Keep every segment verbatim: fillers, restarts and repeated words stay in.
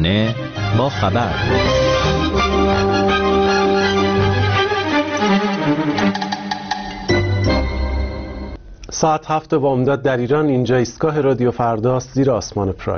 صبحانه با خبر. ساعت هفت بامداد در ایران. اینجا ایستگاه رادیو فرداست زیر آسمان پراگ.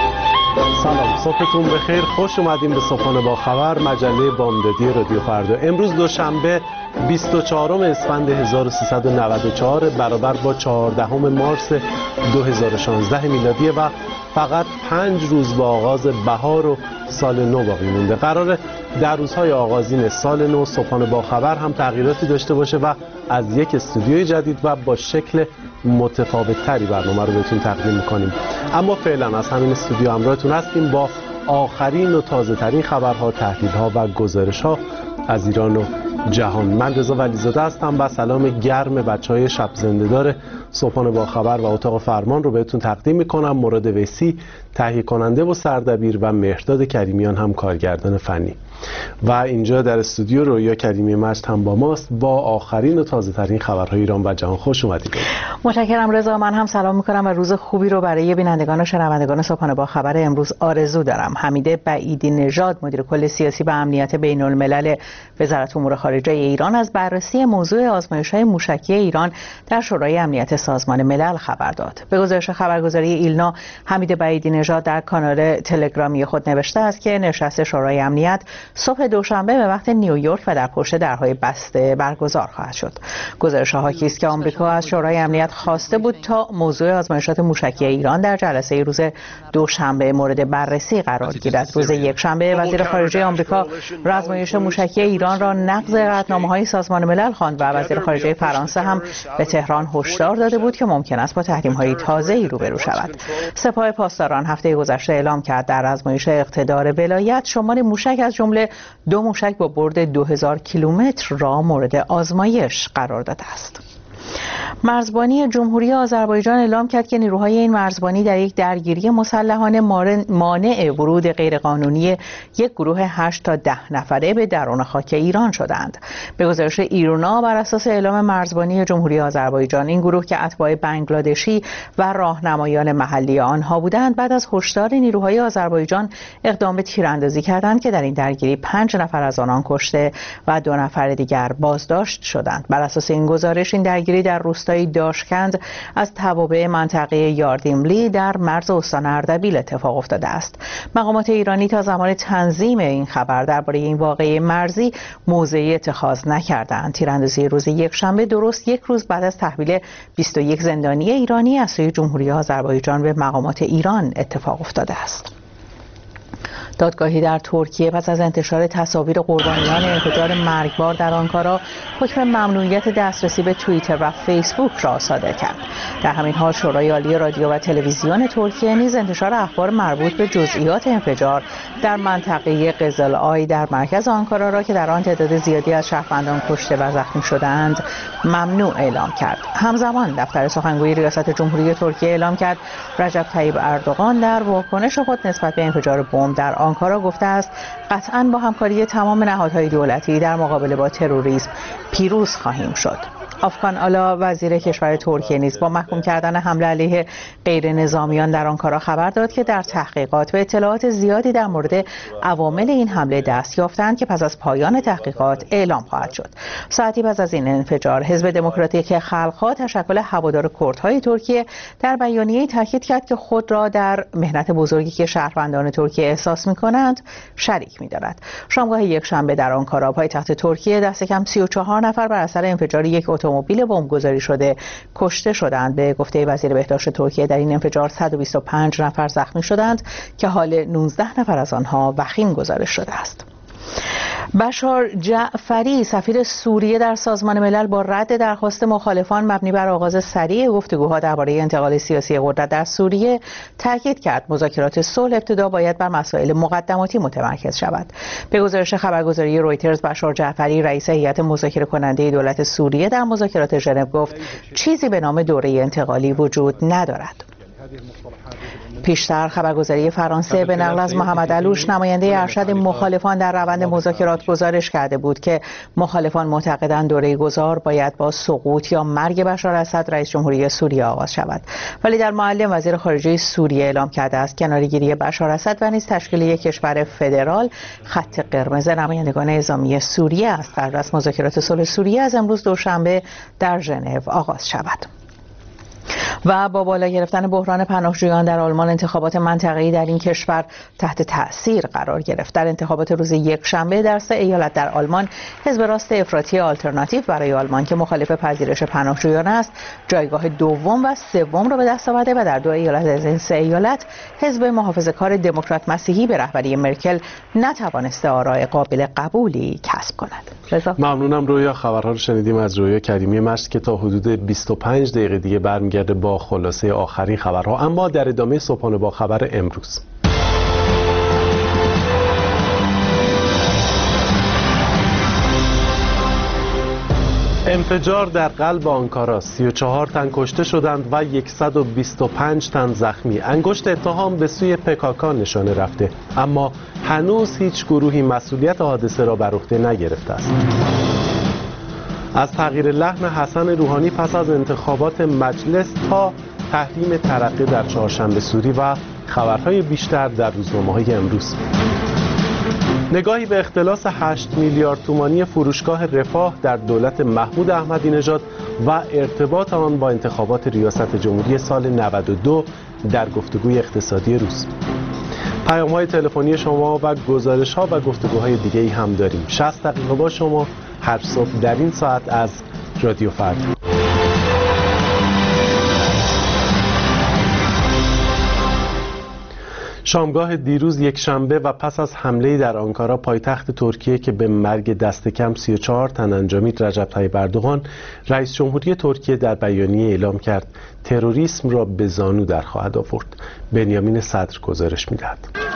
سلام، صبحتون بخیر، خوش اومدیم به صبحانه با خبر، مجله بامدادی رادیو فردا. امروز دوشنبه بیست و چهارم اسفند هزار و سیصد و نود و چهار برابر با چهاردهم مارس دو هزار و شانزده میلادی و فقط پنج روز با آغاز بهار و سال نو باقی مونده. قراره در روزهای آغازین سال نو صبحانه با خبر هم تغییراتی داشته باشه و از یک استودیوی جدید و با شکل متفاوت تری برنامه رو بهتون تقدیم میکنیم. اما فعلا از همین استودیو همراهتون هستیم با آخرین و تازه ترین خبرها، تحلیل‌ها و گزارش‌ها از ایران و جهان. من رضا ولیزاده هستم و سلام گرم بچهای شب زنده‌دار صبحانه با خبر و اتاق فرمان رو بهتون تقدیم میکنم. مراد ویسی تهیه کننده و سردبیر و مهرداد کریمیان هم کارگردان فنی. و اینجا در استودیو رویا کریمی مجد هم با ماست با آخرین و تازه ترین خبرهای ایران و جهان. خوش اومدید. متشکرم رضا. من هم سلام میکنم و روز خوبی رو برای بینندگان و شنوندگان صبحانه با خبر امروز آرزو دارم. حمید بعیدی نژاد مدیر کل سیاسی و امنیت بین الملل وزارت امور خارجه ایران از بررسی موضوع آزمایش‌های موشکی ایران در شورای امنیت سازمان ملل خبر داد. به گزارش خبرگزاری ایلنا، حمید بعیدی نژاد در کانال تلگرامی خود نوشته است که نشست شورای امنیت صبح دوشنبه به وقت نیویورک و در پشت درهای بسته برگزار خواهد شد. گزارش حاکی است که آمریکا از شورای امنیت خواسته بود تا موضوع آزمایشات موشکی ایران در جلسه روز دوشنبه مورد بررسی قرار گیرد. روز یکشنبه وزیر خارجه آمریکا آزمایش موشکی ایران را نقض قطعنامه‌های سازمان ملل خواند و وزیر خارجه فرانسه هم به تهران هشدار داده بود که ممکن است با تحریم‌های تازه‌ای روبرو شود. سپاه پاسداران هفته گذشته اعلام کرد در آزمایش اقتدار ولایت شمار موشک از جمله دو موشک با برد دو هزار کیلومتر را مورد آزمایش قرار داده است. مرزبانی جمهوری آذربایجان اعلام کرد که نیروهای این مرزبانی در یک درگیری مسلحانه مانع ورود غیرقانونی یک گروه هشت تا ده نفره به درون خاک ایران شدند. به گزارش ایرونا بر اساس اعلام مرزبانی جمهوری آذربایجان، این گروه که اتباع بنگلادشی و راهنمایان محلی آنها بودند بعد از هشدار نیروهای آذربایجان اقدام به تیراندازی کردند که در این درگیری پنج نفر از آنان کشته و دو نفر دیگر بازداشت شدند. بر اساس این گزارش این درگیری در روستای داشکند از توابع منطقه یاردیملی در مرز استان اردبیل اتفاق افتاده است. مقامات ایرانی تا زمان تنظیم این خبر درباره این واقعه مرزی موضعی اتخاذ نکردند. تیراندازی روز یکشنبه درست یک روز بعد از تحویل بیست و یک زندانی ایرانی از سوی جمهوری آذربایجان به مقامات ایران اتفاق افتاده است. دادگاهی در ترکیه پس از انتشار تصاویر قربانیان انفجار مرگبار در آنکارا حکم ممنوعیت دسترسی به توییتر و فیسبوک را صادر کرد. در همین حال شورای عالی رادیو و تلویزیون ترکیه نیز انتشار اخبار مربوط به جزئیات انفجار در منطقه قزل‌آی در مرکز آنکارا را که در آن تعداد زیادی از شهروندان کشته و زخمی شدند ممنوع اعلام کرد. همزمان دفتر سخنگوی ریاست جمهوری ترکیه اعلام کرد رجب طیب اردوغان در واکنش خود نسبت به انفجار بمب در آنکارا گفته است قطعاً با همکاری تمام نهادهای دولتی در مقابله با تروریسم پیروز خواهیم شد. افغان آلا وزیر کشور ترکیه نیز با محکوم کردن حمله علیه غیر نظامیان در آنکارا خبر داد که در تحقیقات به اطلاعات زیادی در مورد عوامل این حمله دست یافتند که پس از پایان تحقیقات اعلام خواهد شد. ساعتی پس از این انفجار حزب دموکراتیک خلق‌ها تشکل هوادار کردهای ترکیه در بیانیه‌ای تاکید کرد که خود را در محنت بزرگی که شهروندان ترکیه احساس می‌کنند شریک می‌دارد. شامگاه یکشنبه در آنکارا پایتخت ترکیه دست کم سی و چهار نفر بر اثر انفجار یک اتومبیل بمبگذاری شده کشته شدند. به گفته وزیر بهداشت ترکیه در این انفجار صد و بیست و پنج نفر زخمی شدند که حال نوزده نفر از آنها وخیم گزارش شده است. بشار جعفری سفیر سوریه در سازمان ملل با رد درخواست مخالفان مبنی بر آغاز سریع گفتگوها درباره انتقال سیاسی قدرت در سوریه تاکید کرد مذاکرات صلح ابتدا باید بر مسائل مقدماتی متمرکز شود. به گزارش خبرگزاری رویترز بشار جعفری رئیس هیئت مذاکره کننده دولت سوریه در مذاکرات ژنو گفت چیزی به نام دوره انتقالی وجود ندارد. پیشتر خبرگزاری فرانسه به نقل از محمد علوش نماینده ارشد مخالفان در روند مذاکرات گزارش کرده بود که مخالفان معتقدند دوره گذار باید با سقوط یا مرگ بشار اسد رئیس جمهوری سوریه آغاز شود، ولی در معلم وزیر خارجه سوریه اعلام کرده است کناره‌گیری بشار اسد و نیز تشکیل یک کشور فدرال خط قرمز نمایندگان نظامی سوریه است. قرار است مذاکرات صلح سوریه از امروز دوشنبه در ژنو آغاز شود. و با بالا گرفتن بحران پناهجویان در آلمان انتخابات منطقه‌ای در این کشور تحت تأثیر قرار گرفت. در انتخابات روز یکشنبه در سه ایالت در آلمان حزب راست افراطی آلترناتیو برای آلمان که مخالف پذیرش پناهجویان است جایگاه دوم و سوم را به دست آورده و در دو ایالت از این سه ایالت حزب محافظه‌کار دموکرات مسیحی به رهبری مرکل نتوانسته آراء قابل قبولی کسب کند. رضا ممنونم رویا. خبرها رو شنیدیم از رویا کریمی مشت که تا حدود بیست و پنج دقیقه دیگه برمیگرده با خلاصه آخرین خبرها، اما در ادامه صبحانه با خبر امروز. انفجار در قلب آنکارا، سی و چهار تن کشته شدند و صد و بیست و پنج تن زخمی. انگشت اتهام به سوی پکاکا نشانه رفته، اما هنوز هیچ گروهی مسئولیت حادثه را بر عهده نگرفته است. از تغییر لحن حسن روحانی پس از انتخابات مجلس تا تحریم ترقه در چهارشنبه سوری و خبرهای بیشتر در روزنامه‌های امروز. نگاهی به اختلاس هشت میلیارد تومانی فروشگاه رفاه در دولت محمود احمدی نژاد و ارتباط آن با انتخابات ریاست جمهوری سال نود و دو در گفتگوی اقتصادی روز. پیام‌های تلفنی شما و گزارش‌ها و گفتگوهای دیگه‌ای هم داریم. شصت دقیقه با شما هر صبح در این ساعت از رادیو فردا. شامگاه دیروز یک شنبه و پس از حمله در آنکارا پایتخت ترکیه که به مرگ دست کم سی و چهار تن انجامید، رجب طیب اردوغان رئیس جمهوری ترکیه در بیانیه اعلام کرد تروریسم را به زانو در خواهد آورد. بنیامین صدر گزارش می‌دهد.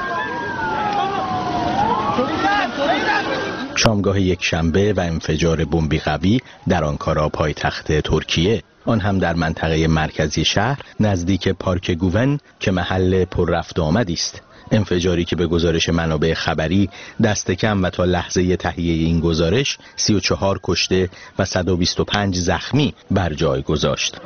شامگاه یک شنبه و انفجار بمبی قوی در آنکارا پایتخت ترکیه، آن هم در منطقه مرکزی شهر نزدیک پارک گوون که محل پر رفت آمدی است. انفجاری که به گزارش منابع خبری دست کم و تا لحظه تهیه این گزارش سی و چهار کشته و صد و بیست و پنج زخمی بر جای گذاشت.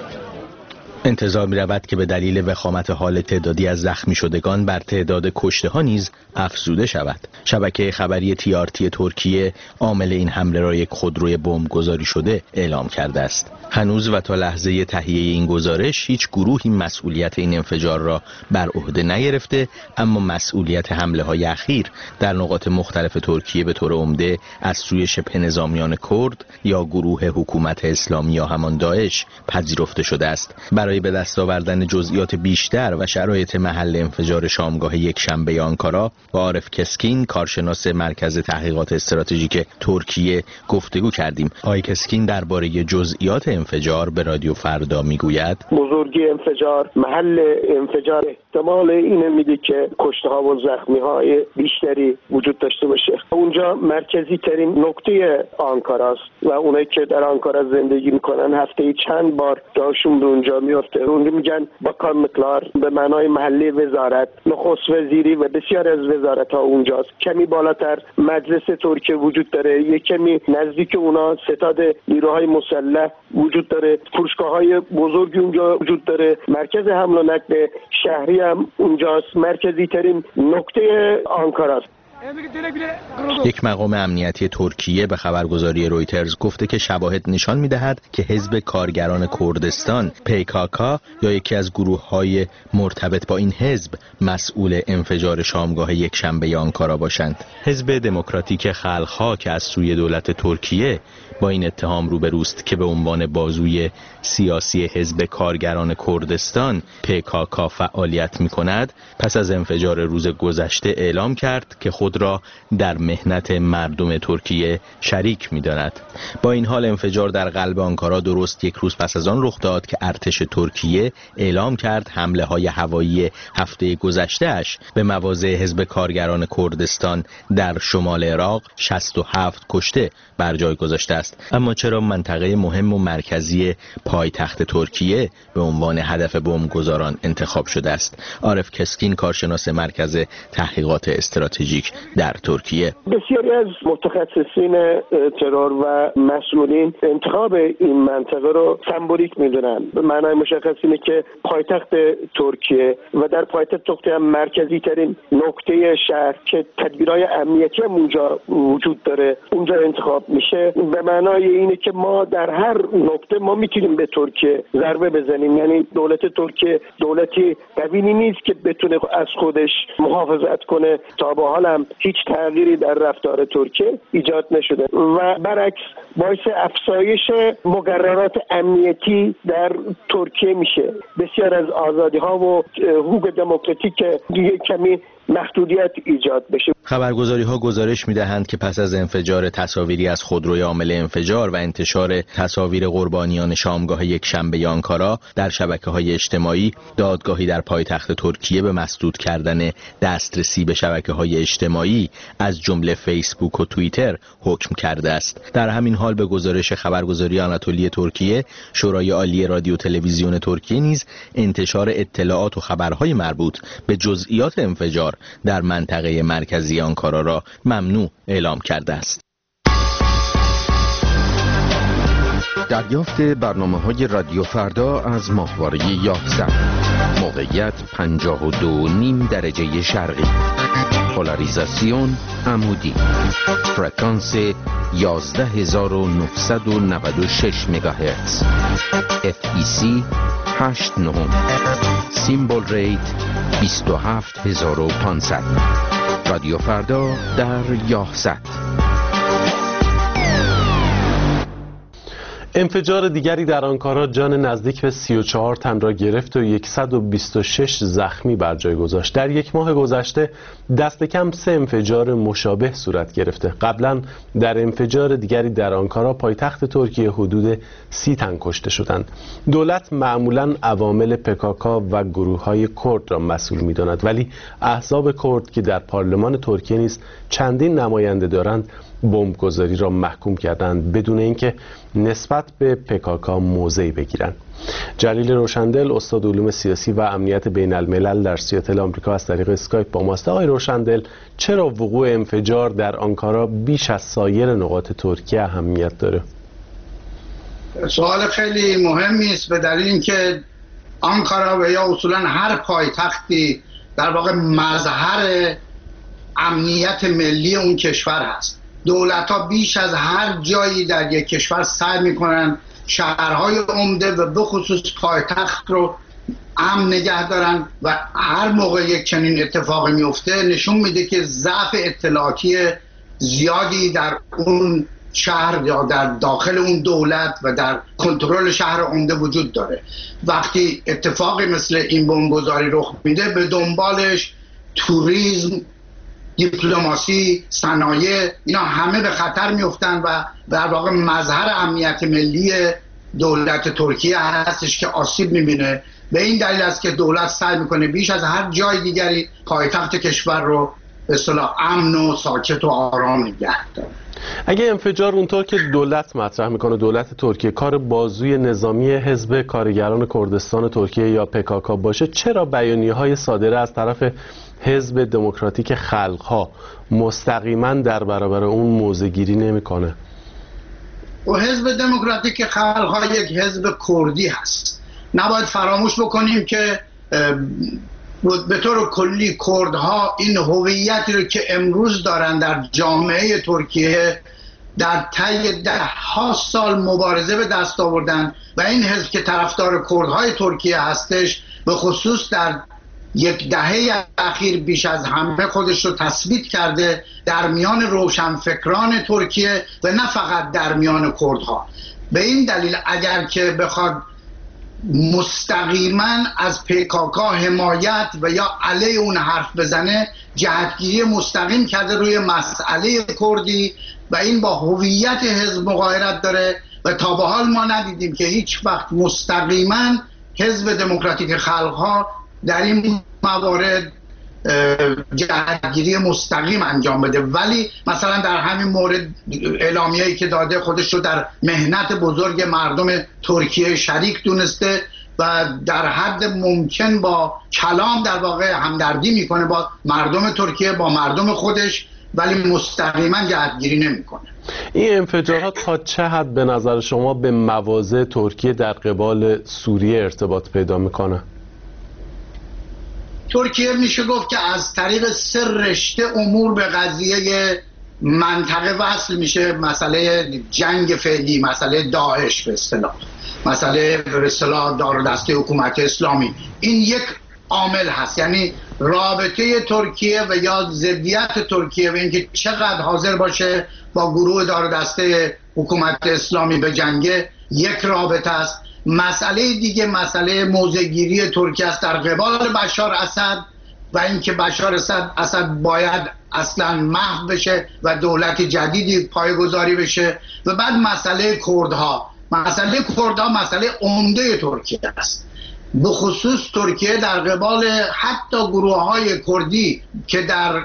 انتظار می رود که به دلیل وخامت حال تعدادی از زخمی شدگان بر تعداد کشته ها نیز افزوده شود. شبکه خبری تی آر تی ترکیه عامل این حمله را یک خودروی بمب گذاری شده اعلام کرده است. هنوز و تا لحظه تهیه این گزارش هیچ گروهی مسئولیت این انفجار را بر عهده نگرفته، اما مسئولیت حمله های اخیر در نقاط مختلف ترکیه به طور عمده از سوی شبه نظامیان کرد یا گروه حکومت اسلامی یا همان داعش پذیرفته شده است. برای به دست آوردن جزئیات بیشتر و شرایط محل انفجار شامگاه یک شنبه آنکارا با عارف کسکین، کارشناس مرکز تحقیقات استراتژیک ترکیه گفتگو کردیم. آقای کسکین درباره جزئیات انفجار به رادیو فردا میگوید بزرگی انفجار، محل انفجار احتمال اینه میده که کشته ها و زخمی های بیشتری وجود داشته باشه. اونجا مرکزی ترین نقطه آنکارا است و اونایی که در آنکارا زندگی میکنن هفته چند بار جاشون به اونجا میفته. اونجا میگن باکانمکلار به معنای محله وزارت، نخست وزیری و بسیار از وزارت ها اونجاست. کمی بالاتر مجلس ترکیه وجود داره، یک کمی نزدیک اونا ستاد نیروهای مسلح وجود داره، فروشگاه های بزرگی اونجا وجود داره، مرکز حمل و نقل شهری هم اونجاست، مرکزی ترین نقطه آنکارا است. یک مقام امنیتی ترکیه به خبرگزاری رویترز گفته که شواهد نشان می‌دهد که حزب کارگران کردستان پی کا کا یا یکی از گروه‌های مرتبط با این حزب مسئول انفجار شامگاه یک شنبه آنکارا باشند. حزب دموکراتیک خلق‌ها که از سوی دولت ترکیه با این اتهام روبروست که به عنوان بازوی سیاسی حزب کارگران کردستان پی کا کا فعالیت می‌کند، پس از انفجار روز گذشته اعلام کرد که خود خود را در مهنت مردم ترکیه شریک می‌داند. با این حال انفجار در قلب آنکارا درست یک روز پس از آن رخ داد که ارتش ترکیه اعلام کرد حمله‌های هوایی هفته گذشته‌اش به مواضع حزب کارگران کردستان در شمال عراق شصت و هفت کشته بر جای گذاشته است. اما چرا منطقه مهم و مرکزی پایتخت ترکیه به عنوان هدف بمبگذاران انتخاب شده است؟ عارف کسکین، کارشناس مرکز تحقیقات استراتژیک در ترکیه: بسیاری از متخصصین ترور و مسئولین انتخاب این منطقه رو سمبولیک میدونن. به معنای مشخص اینه که پایتخت ترکیه و در پایتخت ترکیه مرکزی ترین نقطه شهر که تدبیرهای امنیتی هم اونجا وجود داره اونجا انتخاب میشه. به معنای اینه که ما در هر نقطه ما میتونیم به ترکیه ضربه بزنیم. یعنی دولت ترکیه دولتی قوی نیست که بتونه از خودش محافظت کنه. تا به حال هم هیچ تغییری در رفتار ترکیه ایجاد نشده و برعکس باعث افزایش مقررات امنیتی در ترکیه میشه. بسیار از آزادی ها و حقوق دموکراتیک دیگه کمی محدودیت ایجاد بشه. خبرگزاری ها گزارش می‌دهند که پس از انفجار تصاویری از خودروی عامل انفجار و انتشار تصاویر قربانیان شامگاه یکشنبه آنکارا در شبکه‌های اجتماعی، دادگاهی در پایتخت ترکیه به مسدود کردن دسترسی به شبکه‌های اجتماعی از جمله فیسبوک و توییتر حکم کرده است. در همین حال به گزارش خبرگزاری آناتولی ترکیه، شورای عالی رادیو تلویزیون ترکیه نیز انتشار اطلاعات و خبرهای مربوط به جزئیات انفجار در منطقه مرکزی آنکارا را ممنوع اعلام کرده است. دریافت برنامه‌های رادیو فردا از ماهواره یازده. موقعیت پنجاه و دو و نیم درجه شرقی. پولاریزاسیون عمودی. فرکانس یازده هزار و نهصد و نود و شش مگاهرتز. اف ای سی هشت نه. سیمبل ریت بیست و هفت هزار و پانصد. رادیو فردا در یازده. انفجار دیگری در آنکارا جان نزدیک به سی و چهار تن را گرفت و صد و بیست و شش زخمی بر جای گذاشت. در یک ماه گذشته دست کم سه انفجار مشابه صورت گرفته. قبلا در انفجار دیگری در آنکارا پایتخت ترکیه حدود سی تن کشته شدند. دولت معمولا عوامل پکاکا و گروه‌های کرد را مسئول می‌داند، ولی احزاب کرد که در پارلمان ترکیه نیز چندین نماینده دارند بمبگذاری را محکوم کردند بدون اینکه نسبت به پکاکا موضعی بگیرند. جلیل روشندل، استاد علوم سیاسی و امنیت بین الملل در سیاتل آمریکا، از طریق اسکایپ با ماست. آقای روشندل، چرا وقوع انفجار در آنکارا بیش از سایر نقاط ترکیه اهمیت داره؟ سوال خیلی مهمی است، به دلیل اینکه آنکارا و یا اصولا هر پایتختی در واقع مظهر امنیت ملی اون کشور هست. دولت‌ها بیش از هر جایی در یک کشور سعی می‌کنن شهرهای عمده و به خصوص پایتخت رو امن نگه دارن و هر موقع یک چنین اتفاقی میفته نشون میده که ضعف اطلاعاتی زیادی در اون شهر یا در داخل اون دولت و در کنترل شهر عمده وجود داره. وقتی اتفاقی مثل این بمبگذاری رخ میده به دنبالش توریسم، دیپلماسی، صنایع، اینا همه به خطر میفتن و در واقع مظهر امنیت ملی دولت ترکیه هستش که آسیب میبینه. به این دلیل است که دولت سعی میکنه بیش از هر جای دیگری پایتخت کشور رو به اصطلاح امن و ساکت و آرام نگه داره. اگه انفجار اونطور که دولت مطرح میکنه، دولت ترکیه، کار بازوی نظامی حزب کارگران کردستان ترکیه یا پکاکا باشه، چرا بیانیه‌های صادره از طرف حزب دموکراتیک خلق‌ها مستقیما در برابر اون موضع‌گیری نمی‌کنه؟ و حزب دموکراتیک خلق‌ها یک حزب کردی هست. نباید فراموش بکنیم که به طور کلی کردها این هویتی رو که امروز دارن در جامعه ترکیه در طی ده ها سال مبارزه به دست آوردن و این حزب که طرفدار کردهای ترکیه هستش به خصوص در یک دهه اخیر بیش از همه خودش رو تثبیت کرده در میان روشنفکران ترکیه و نه فقط در میان کردها. به این دلیل اگر که بخواد مستقیما از پیکاکا حمایت و یا علیه اون حرف بزنه جهتگیری مستقیم کرده روی مسئله کردی و این با هویت حزب مغایرت داره و تا به حال ما ندیدیم که هیچ وقت مستقیما حزب دموکراتیک خلق‌ها در این موارد جهتگیری مستقیم انجام بده. ولی مثلا در همین مورد اعلامیه‌ای که داده خودش رو در مهنت بزرگ مردم ترکیه شریک دونسته و در حد ممکن با کلام در واقع همدردی میکنه با مردم ترکیه، با مردم خودش، ولی مستقیما جهتگیری نمیکنه. این انفجارات تا چه حد به نظر شما به مواضع ترکیه در قبال سوریه ارتباط پیدا میکنه؟ ترکیه میشه گفت که از طریق سه رشته امور به قضیه منطقه وصل میشه. مسئله جنگ فعلی، مسئله داعش به اصطلاح، مسئله به اصطلاح دار و دسته حکومت اسلامی، این یک عامل هست. یعنی رابطه ترکیه و یا ضدیت ترکیه و اینکه چقدر حاضر باشه با گروه دار و دسته حکومت اسلامی به جنگه یک رابطه است. مسئله دیگه مسئله موضع‌گیری ترکیه است در قبال بشار اسد و اینکه بشار اسد اسد باید اصلا محو بشه و دولت جدیدی پایه‌گذاری بشه. و بعد مسئله کردها، مسئله کردها مسئله عمده ترکیه است. به خصوص ترکیه در قبال حتی گروه‌های کردی که در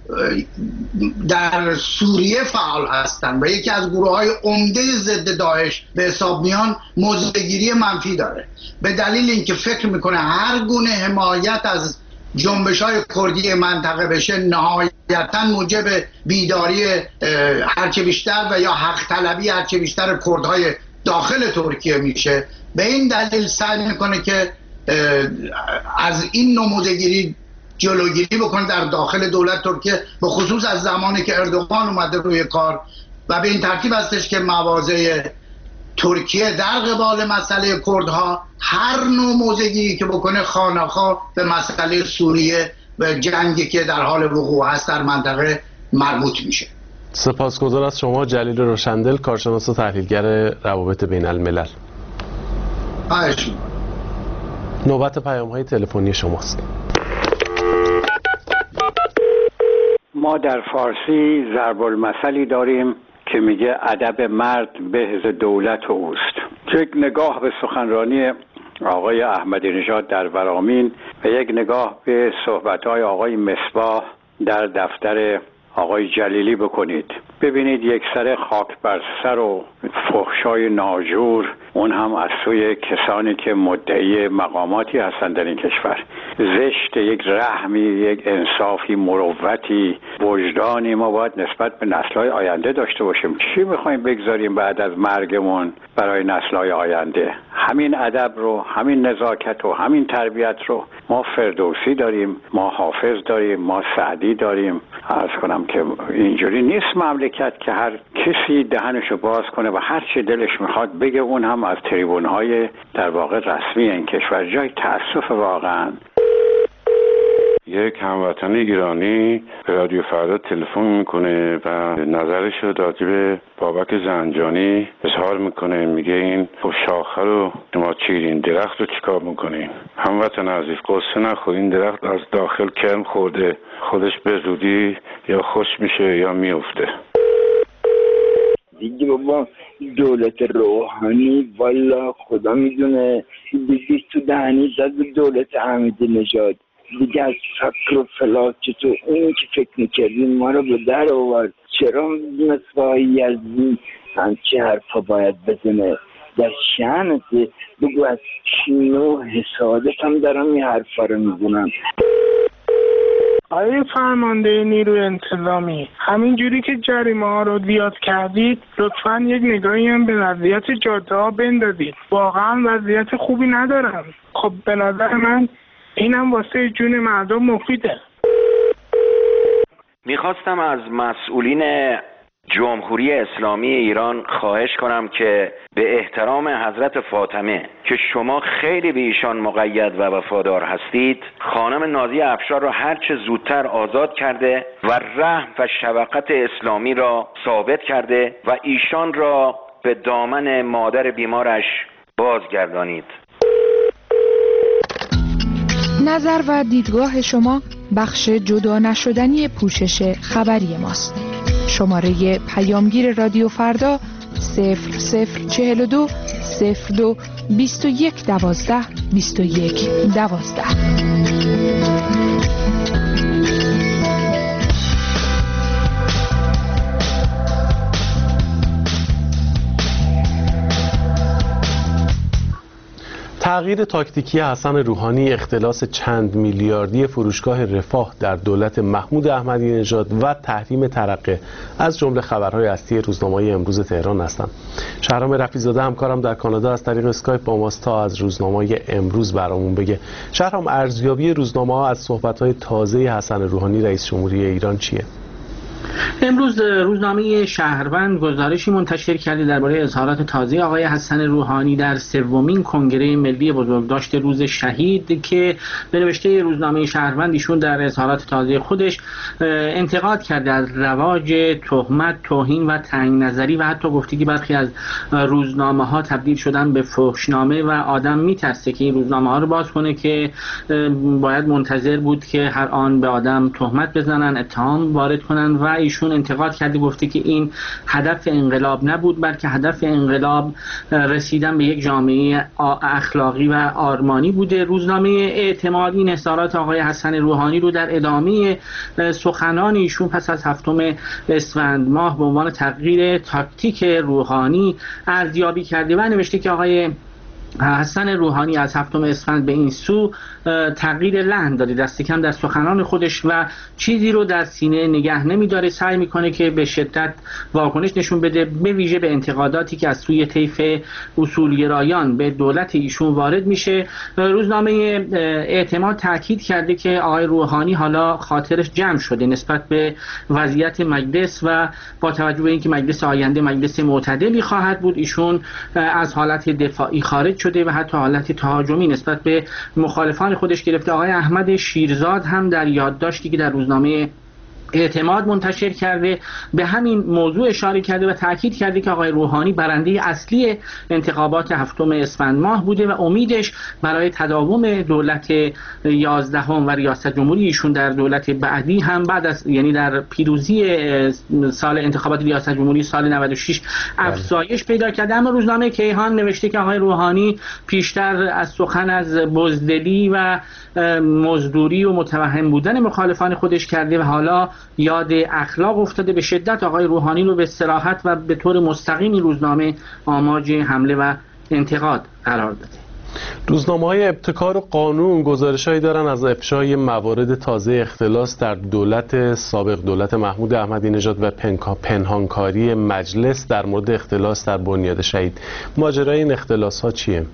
در سوریه فعال هستند و یکی از گروه‌های عمده ضد داعش به حساب میان موضع‌گیری منفی داره، به دلیل اینکه فکر میکنه هر گونه حمایت از جنبش‌های کردی منطقه بشه نهایتاً موجب بیداری هرچه بیشتر و یا حق طلبی هرچه بیشتر کردهای داخل ترکیه میشه. به این دلیل سعی میکنه که از این نوع موضع‌گیری جلوگیری بکنه در داخل دولت ترکیه، به خصوص از زمانی که اردوغان اومده روی کار. و به این ترتیب هستش که مواضع ترکیه در قبال مسئله کردها هر نوع موضع‌گیری که بکنه خانه‌خواه به مسئله سوریه و جنگی که در حال وقوع هست در منطقه مربوط میشه. سپاسگزار از شما جلیل روشندل، کارشناس و تحلیلگر روابط بین الملل. خواهش می‌کنم. نوبت پیام‌های تلفنی شماست. ما در فارسی ضرب المثلی داریم که میگه ادب مرد بهز دولت اوست. یک نگاه به سخنرانی آقای احمدی نژاد در ورامین و یک نگاه به صحبت‌های آقای مصباح در دفتر آقای جلیلی بکنید، ببینید یک سر خاک بر سر و فحشای ناجور، اون هم از سوی کسانی که مدعی مقاماتی هستند در این کشور. زشت، یک رحمی، یک انصافی، مروتی، وجدانی ما باید نسبت به نسل‌های آینده داشته باشیم. چی می‌خوایم بگذاریم بعد از مرگمون برای نسل‌های آینده؟ همین ادب رو، همین نزاکت و همین تربیت رو ما فردوسی داریم، ما حافظ داریم، ما سعدی داریم. عرض کنم که اینجوری نیست مملکت که هر کسی دهنشو باز کنه و هر چه دلش میخواد بگه، اون هم از تریبون‌های در واقع رسمی این کشور. جای تأسف واقعا. یک هموطن ایرانی به رادیو فردا تلفن میکنه و نظرش رو راجع به بابک زنجانی اظهار میکنه. میگه این شاخه رو شما چیرین، درخت رو چیکار میکنین؟ هموطن عزیز، قصه نخور، این درخت از داخل کرم خورده، خودش به زودی یا خوش میشه یا میفته. دیگه بابا دولت روحانی والا خدا میدونه دیگه تو دهنی زد به دولت احمدی نژاد. دیگه از فکر و فلاکت و اون که فکر میکردیم ما رو به در آورد. چرا مثل از این همچه حرفا باید بزنه؟ در شأنته بگو از کینه و حسادت هم دارم این حرفا رو میزنم. آقای فرمانده نیروی انتظامی، همین جوری که جریمه ها رو زیاد کردید لطفاً یک نگاهی هم به وضعیت جاده ها بندازید. واقعا وضعیت خوبی ندارم. خب به نظر من اینم واسه جون مردم مفیده. میخواستم از مسئولین جمهوری اسلامی ایران خواهش کنم که به احترام حضرت فاطمه که شما خیلی به ایشان مقید و وفادار هستید، خانم نازی افشار را هرچه زودتر آزاد کرده و رحم و شفقت اسلامی را ثابت کرده و ایشان را به دامن مادر بیمارش بازگردانید. نظر و دیدگاه شما بخش جدا نشدنی پوشش خبری ماست. شماره پیامگیر رادیو فردا صفر صفر چهل و دو صفر دو بیست و یک دوازده بیست و یک دوازده. تغییر تاکتیکی حسن روحانی، اختلاس چند میلیاردی فروشگاه رفاه در دولت محمود احمدی نژاد و تحریم ترقه از جمله خبرهای اصلی روزنامه‌های امروز تهران هستند. شهرام رفیع‌زاده همکارم در کانادا از طریق اسکایپ با ماست تا از روزنامه‌های امروز برامون بگه. شهرام، ارزیابی روزنامه‌ها از صحبت‌های تازه حسن روحانی رئیس جمهوری ایران چیه؟ امروز روزنامه شهروند گزارشی منتشر کرده درباره اظهارات تازه آقای حسن روحانی در سومین کنگره ملی بزرگداشت روز شهید که به نوشته روزنامه شهروند ایشون در اظهارات تازه خودش انتقاد کرده از رواج تهمت، توهین و تنگ نظری و حتی گفته که برخی از روزنامه ها تبدیل شدن به فحشنامه و آدم میترسه که این روزنامه ها رو باز کنه که باید منتظر بود که هر آن به آدم تهمت بزنن، اتهام وارد کنن و ایشون انتقاد کرده، گفته که این هدف انقلاب نبود بلکه هدف انقلاب رسیدن به یک جامعه اخلاقی و آرمانی بوده. روزنامه اعتماد این اظهارات آقای حسن روحانی رو در ادامه سخنان ایشون پس از هفتم اسفند ماه به عنوان تغییر تاکتیک روحانی ارزیابی کرده و نوشته که آقای حسن روحانی از هفتم اسفند به این سو تغییر لحن داده، دست کم در سخنان خودش و چیزی رو در سینه نگه نمی‌داره، سعی میکنه که به شدت واکنش نشون بده، به ویژه به انتقاداتی که از سوی طیف اصولگرایان به دولت ایشون وارد میشه. روزنامه اعتماد تاکید کرده که آقای روحانی حالا خاطرش جمع شده نسبت به وضعیت مجلس و با توجه به اینکه مجلس آینده مجلس معتدلی خواهد بود، ایشون از حالت دفاعی خارج شده و حتی حالت تهاجمی نسبت به مخالفان خودش گرفته. آقای احمد شیرزاد هم در یادداشتی که در روزنامه اعتماد منتشر کرده به همین موضوع اشاره کرده و تاکید کرده که آقای روحانی برنده اصلی انتخابات هفتم اسفند ماه بوده و امیدش برای تداوم دولت یازدهم و ریاست جمهوری ایشون در دولت بعدی هم بعد از یعنی در پیروزی سال انتخابات ریاست جمهوری سال نود و شش افزایش پیدا کرده. اما روزنامه کیهان نوشته که آقای روحانی پیشتر از سخن از بزدلی و مزدوری و متوهم بودن مخالفان خودش کرده و حالا یاد اخلاق افتاده. به شدت آقای روحانی رو به صراحت و به طور مستقیم این روزنامه آماج حمله و انتقاد قرار داده. روزنامه‌های ابتکار و قانون گزارش‌هایی دارن از افشای موارد تازه اختلاس در دولت سابق دولت محمود احمدی نژاد و پنهانکاری مجلس در مورد اختلاس در بنیاد شهید. ماجرای این اختلاس‌ها چیه؟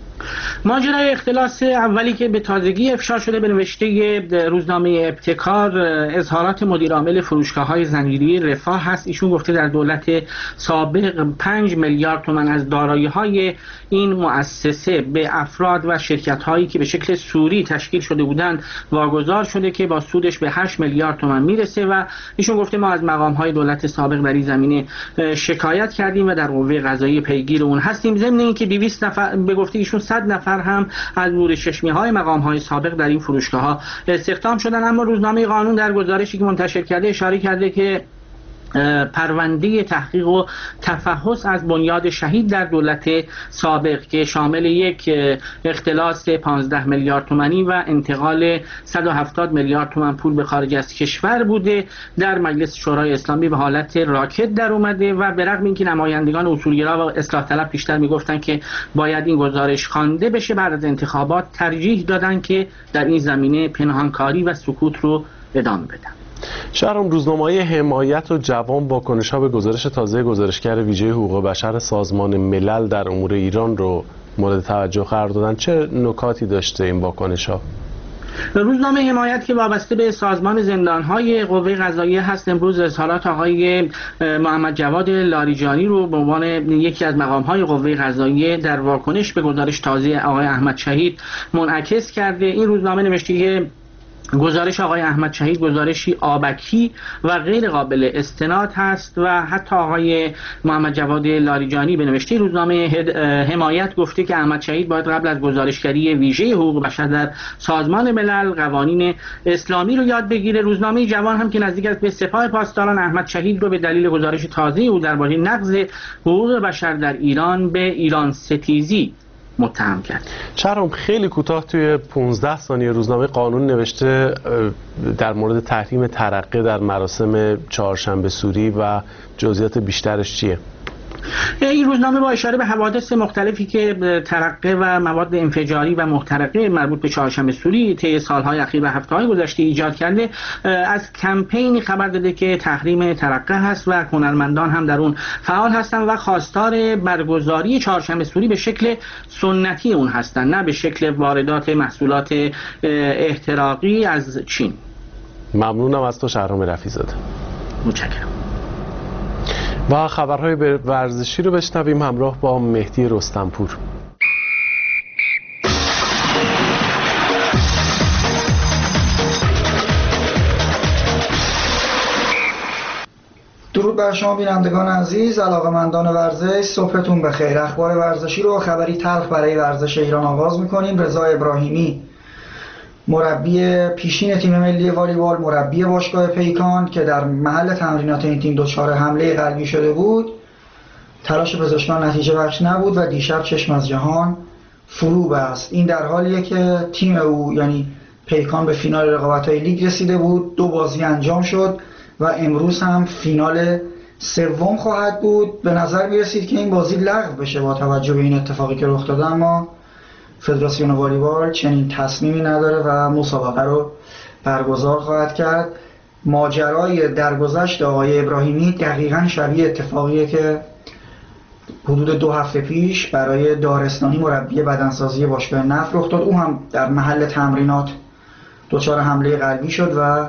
ماجرای اختلاس اولی که به تازگی افشا شده به نوشته روزنامه ابتکار اظهارات مدیر عامل فروشگاه‌های زنجیره رفاه هست. ایشون گفته در دولت سابق پنج میلیارد تومان از دارایی‌های این مؤسسه به افراد و شرکت‌هایی که به شکل سوری تشکیل شده بودند واگذار شده که با سودش به هشت میلیارد تومان میرسه و ایشون گفته ما از مقام‌های دولت سابق در این زمینه شکایت کردیم و در قوه قضاییه پیگیر اون هستیم. ضمن اینکه دویست نفر به گفته ایشون صد نفر هم از نور چشمی های مقام های سابق در این فروشگاه ها استخدام شدن. اما روزنامه قانون در گزارشی که منتشر کرده اشاره کرده که پرونده تحقیق و تفحص از بنیاد شهید در دولت سابق که شامل یک اختلاس پانزده میلیارد تومانی و انتقال صد و هفتاد میلیارد تومان پول به خارج از کشور بوده در مجلس شورای اسلامی به حالت راکت در اومده و به رغم اینکه نمایندگان اصولگرا و اصلاح طلب پیشتر میگفتن که باید این گزارش خوانده بشه بعد از انتخابات ترجیح دادن که در این زمینه پنهانکاری و سکوت رو ادامه بدن. شهرام، روزنامه‌های حمایت و جوان واکنش‌ها به گزارش تازه گزارشگر ویژه حقوق بشر سازمان ملل در امور ایران رو مورد توجه قرار دادن. چه نکاتی داشته این واکنش‌ها؟ روزنامه حمایت که وابسته به سازمان زندان‌های قوه قضاییه هست امروز اظهارات آقای محمد جواد لاریجانی رو به عنوان یکی از مقام‌های قوه قضاییه در واکنش به گزارش تازه آقای احمد شهید منعکس کرده. این روزنامه نوشته که گزارش آقای احمد شهید گزارشی آبکی و غیر قابل استناد هست و حتی آقای محمد جواد لاریجانی به نوشته روزنامه حمایت گفته که احمد شهید باید قبل از گزارشگری ویژه حقوق بشر در سازمان ملل قوانین اسلامی رو یاد بگیره. روزنامه جوان هم که نزدیک است به سپاه پاسداران احمد شهید رو به دلیل گزارش تازه او درباره نقض حقوق بشر در ایران به ایران ستیزی متهم کرد. شهرام خیلی کوتاه توی پانزده ثانیه روزنامه قانون نوشته در مورد تحریم ترقه در مراسم چهارشنبه سوری و جزئیات بیشترش چیه؟ این روزنامه با اشاره به حوادث مختلفی که ترقه و مواد انفجاری و محترقه مربوط به چهارشنبه سوری طی سالهای اخیر و هفته‌های گذشته ایجاد کرده از کمپینی خبر داده که تحریم ترقه هست و هنرمندان هم در اون فعال هستند و خواستار برگزاری چهارشنبه سوری به شکل سنتی اون هستند، نه به شکل واردات محصولات احتراقی از چین. ممنونم از تو شهرام رفیع‌زاده. متشکرم. و خبرهای ورزشی رو بشنویم همراه با مهدی رستمپور. درود بر شما بینندگان عزیز، علاقه‌مندان ورزش، صبحتون بخیر. اخبار ورزشی رو خبری تلخ برای ورزش ایران آغاز می‌کنیم. رضا ابراهیمی مربی پیشین تیم ملی والیبال، مربی باشگاه پیکان که در محل تمرینات این تیم دچار حمله قلبی شده بود، تلاش پزشکان نتیجه بخش نبود و دیشب چشم از جهان فرو بست. این در حالیه که تیم او یعنی پیکان به فینال رقابت‌های لیگ رسیده بود، دو بازی انجام شد و امروز هم فینال سوم خواهد بود. به نظر می‌رسید که این بازی لغو بشه با توجه به این اتفاقی که رخ داده، اما فدراسیون والیبال چنین تصمیمی نداره و مسابقه رو برگزار خواهد کرد. ماجرای درگذشت آقای ابراهیمی دقیقاً شبیه اتفاقیه که حدود دو هفته پیش برای دارستانی مربی بدنسازی باشگاه نفت رخ داد. او هم در محل تمرینات دچار حمله قلبی شد و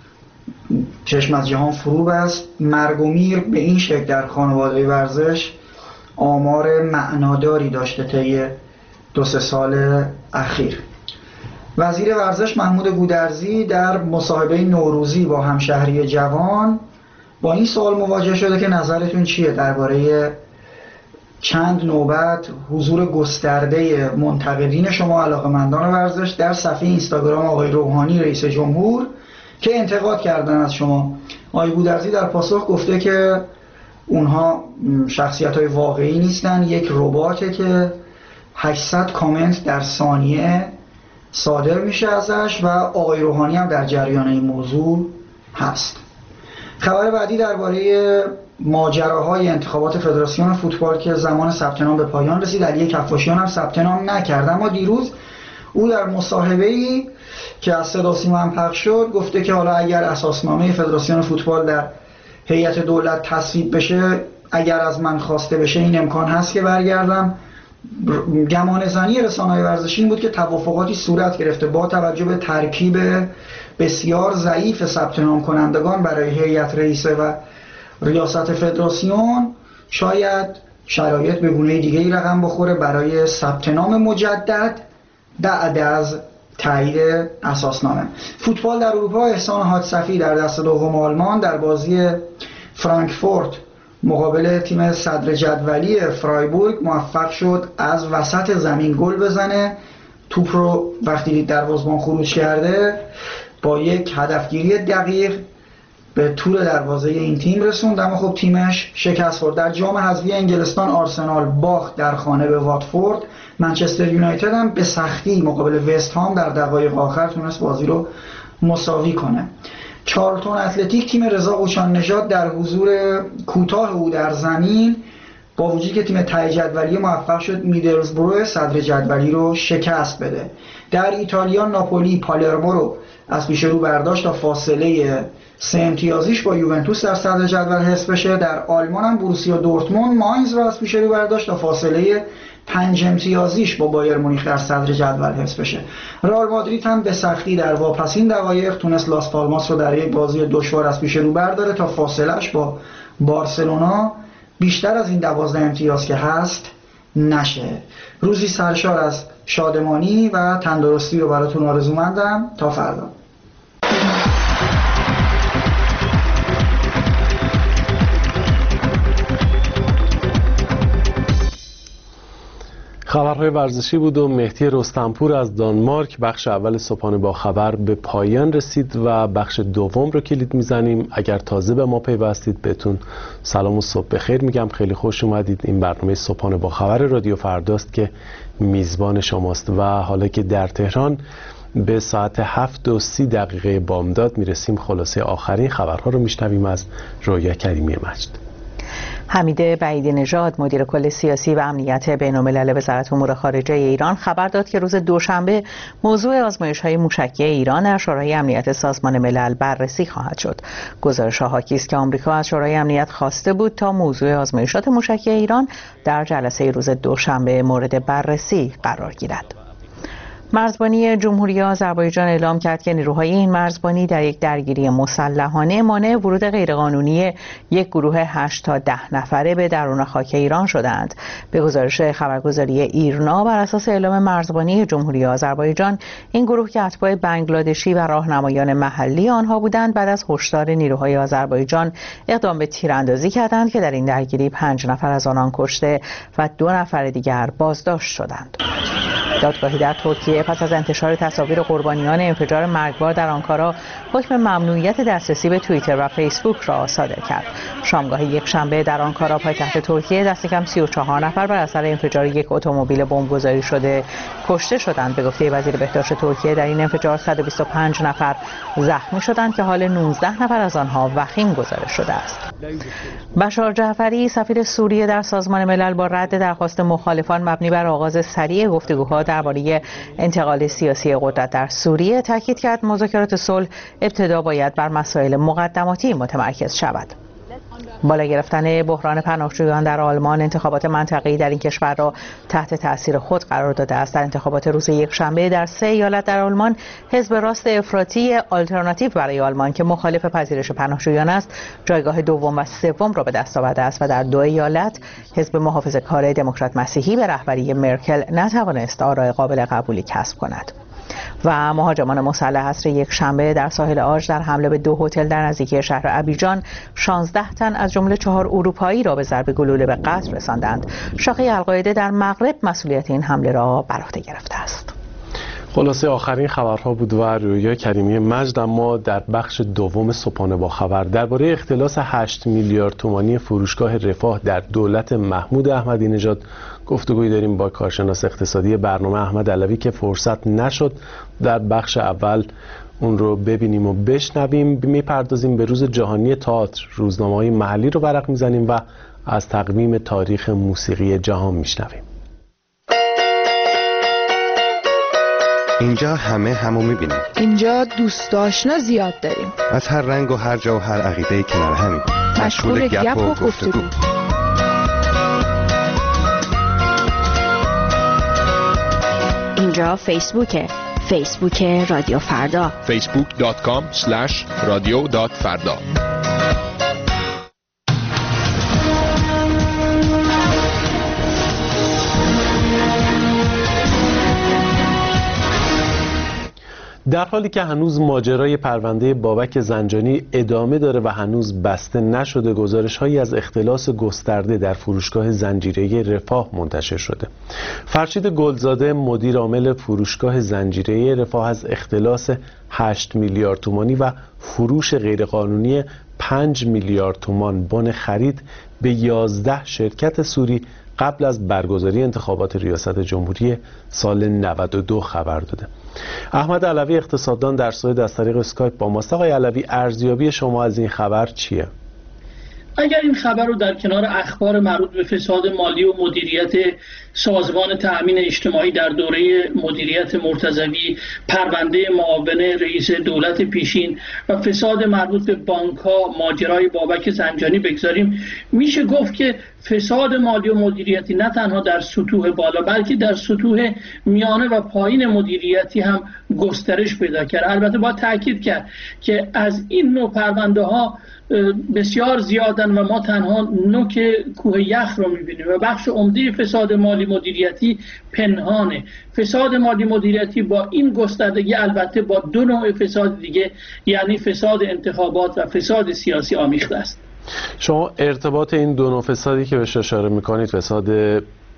چشم از جهان فرو بست. مرگ و میر به این شکل در خانواده ورزش آمار معناداری داشته طی دو سه سال اخیر. وزیر ورزش محمود گودرزی در مصاحبه نوروزی با همشهری جوان با این سوال مواجه شده که نظرتون چیه درباره چند نوبت حضور گسترده منتقدین شما علاقه‌مندان ورزش در صفحه اینستاگرام آقای روحانی رئیس جمهور که انتقاد کردن از شما. آقای گودرزی در پاسخ گفته که اونها شخصیت‌های واقعی نیستن، یک رباته که هشتصد کامنت در ثانیه صادر میشه ازش و آقای روحانی هم در جریان این موضوع هست. خبر بعدی درباره ماجراهای انتخابات فدراسیون فوتبال که زمان ثبت نام به پایان رسید. علی کفاشیان هم ثبت نام نکرد، اما دیروز او در مصاحبه‌ای که از صدا سیما هم پخش شد گفته که حالا اگر اساسنامه فدراسیون فوتبال در هیئت دولت تصویب بشه، اگر از من خواسته بشه این امکان هست که برگردم. گمان زنی رسانه‌های ورزشی این بود که توافقاتی صورت گرفته با توجه به ترکیب بسیار ضعیف ثبت نام کنندگان برای هیئت رئیسه و ریاست فدراسیون، شاید شرایط به گونه دیگه‌ای رقم بخوره برای ثبت نام مجدد بعد از تایید اساسنامه. فوتبال در اروپا، احسان حادثفی در دست دوم آلمان در بازی فرانکفورت مقابل تیم صدر جدولی فرایبورگ موفق شد از وسط زمین گل بزنه. توپ رو وقتی دروازه‌بان خروج کرده با یک هدفگیری دقیق به طول دروازه این تیم رسوند، اما خب تیمش شکست خورد. در جام حذفی انگلستان آرسنال باخت در خانه به واتفورد. منچستر یونایتد هم به سختی مقابل وست هام در دقایق آخر تونست بازی رو مساوی کنه. چارلتون اتلتیک تیم رضا قوچان نژاد در حضور کوتاه او در زمین با وجودی که تیم ته جدولی موفق شد میدلزبرو صدر جدولی رو شکست بده. در ایتالیا ناپولی پالرمو رو از پیش رو برداشت تا فاصله سه امتیازیش با یوونتوس در صدر جدول حفظ بشه. در آلمان هم بروسیا دورتموند ماینز رو از پیش رو برداشت تا فاصله پنج امتیازیش با بایر مونیخ در صدر جدول حفظ بشه. رئال مادرید هم به سختی در واپسین دقایق تونست لاس پالماس رو در یک بازی دشوار از پیش رو برداره تا فاصلهش با بارسلونا بیشتر از این دوازده امتیاز که هست نشه. روزی سرشار از شادمانی و تندرستی رو براتون آرزومندم. تا فردا. خبرهای ورزشی بود و مهدی رستمپور از دانمارک. بخش اول صبحانه با خبر به پایان رسید و بخش دوم رو کلید میزنیم. اگر تازه به ما پیوستید بهتون سلام و صبح بخیر میگم. خیلی خوش اومدید. این برنامه صبحانه با خبر رادیو فرداست که میزبان شماست و حالا که در تهران به ساعت هفت و سی دقیقه بامداد میرسیم، خلاصه آخرین خبرها رو میشنویم از رویا کریمی مجد. حمید بعیدی نژاد مدیر کل سیاسی و امنیت بین‌الملل وزارت امور خارجه ایران خبر داد که روز دوشنبه موضوع آزمایش‌های موشکی ایران در شورای امنیت سازمان ملل بررسی خواهد شد. گزارش حاکی است که آمریکا از شورای امنیت خواسته بود تا موضوع آزمایشات موشکی ایران در جلسه روز دوشنبه مورد بررسی قرار گیرد. مرزبانی جمهوری آذربایجان اعلام کرد که نیروهای این مرزبانی در یک درگیری مسلحانه مانع ورود غیرقانونی یک گروه هشت تا ده نفره به درون خاک ایران شدند. به گزارش خبرگزاری ایرنا بر اساس اعلام مرزبانی جمهوری آذربایجان، این گروه که اتباع بنگلادشی و راهنمایان محلی آنها بودند بعد از هشدار نیروهای آذربایجان اقدام به تیراندازی کردند که در این درگیری پنج نفر از آنان کشته و دو نفر دیگر بازداشت شدند. دادگاهی در ترکیه پس از انتشار تصاویر قربانیان انفجار مرگبار در آنکارا حکم ممنوعیت دسترسی به توییتر و فیسبوک را صادر کرد. شامگاه یک شنبه در آنکارا پایتخت ترکیه دست کم سی و چهار نفر بر اثر انفجار یک اتومبیل بمبگذاری شده کشته شدند. به گفته وزیر بهداشت ترکیه در این انفجار صد و بیست و پنج نفر زخمی شدند که حال نوزده نفر از آنها وخیم گزارش شده است. بشار جعفری سفیر سوریه در سازمان ملل با رد درخواست مخالفان مبنی بر آغاز سریع گفتگوها درباره انتقال سیاسی قدرت در سوریه تاکید کرد مذاکرات صلح ابتدا باید بر مسائل مقدماتی متمرکز شود. بالا گرفتن بحران پناهجویان در آلمان انتخابات منطقه‌ای در این کشور را تحت تاثیر خود قرار داده است. در انتخابات روز یکشنبه در سه ایالت در آلمان، حزب راست افراطی آلترناتیو برای آلمان که مخالف پذیرش پناهجویان است، جایگاه دوم و سوم را به دست آورده است و در دو ایالت حزب محافظه‌کار دموکرات مسیحی به رهبری مرکل نتوانست آرای قابل قبولی کسب کند. و مهاجمان مسلح عصر یک شنبه در ساحل آج در حمله به دو هتل در نزدیکی شهر ابیجان شانزده تن از جمله چهار اروپایی را به ضرب گلوله به قتل رساندند. شاخه القاعده در مغرب مسئولیت این حمله را بر عهده گرفته است. خلاصه آخرین خبرها بود و رویا کریمی مجد. اما در بخش دوم صبحانه با خبر درباره اختلاس هشت میلیارد تومانی فروشگاه رفاه در دولت محمود احمدی نژاد گفتگویی داریم با کارشناس اقتصادی برنامه احمد علوی که فرصت نشد در بخش اول اون رو ببینیم و بشنویم. میپردازیم به روز جهانی تئاتر، روزنامه‌های محلی رو ورق میزنیم و از تقویم تاریخ موسیقی جهان میشنویم. اینجا همه همو میبینیم. اینجا دوست آشنا زیاد داریم. از هر رنگ و هر جا و هر عقیده کنار همیم. مشغول گپ و گفتگو. اینجا فیسبوکه. فیسبوک رادیو فردا. فیسبوک دات کام اسلش رادیو دات فردا. در حالی که هنوز ماجرای پرونده بابک زنجانی ادامه داره و هنوز بسته نشده، گزارش‌هایی از اختلاس گسترده در فروشگاه زنجیره رفاه منتشر شده. فرشید گلزاده مدیر عامل فروشگاه زنجیره رفاه از اختلاس هشت میلیارد تومانی و فروش غیرقانونی پنج میلیارد تومان بن خرید به یازده شرکت سوری قبل از برگزاری انتخابات ریاست جمهوری سال نود و دو خبر داده. احمد علوی اقتصاددان در سوئد از طریق اسکایپ با ماست. آقای علوی، ارزیابی شما از این خبر چیه؟ اگر این خبر رو در کنار اخبار مربوط به فساد مالی و مدیریت سازمان تأمین اجتماعی در دوره مدیریت مرتضوی، پرونده معاون رئیس دولت پیشین و فساد مربوط به بانک‌ها، ماجرای بابک زنجانی بگذاریم، میشه گفت که فساد مالی و مدیریتی نه تنها در سطوح بالا بلکه در سطوح میانه و پایین مدیریتی هم گسترش پیدا کرد. البته باید تاکید کرد که از این نوع پرونده ها بسیار زیادن و ما تنها نوک کوه یخ رو میبینیم و بخش عمده فساد مالی مدیریتی پنهانه. فساد مالی مدیریتی با این گستردگی البته با دو نوع فساد دیگه، یعنی فساد انتخابات و فساد سیاسی آمیخته است. شما ارتباط این دو نوع فسادی که بهش اشاره میکنید، فساد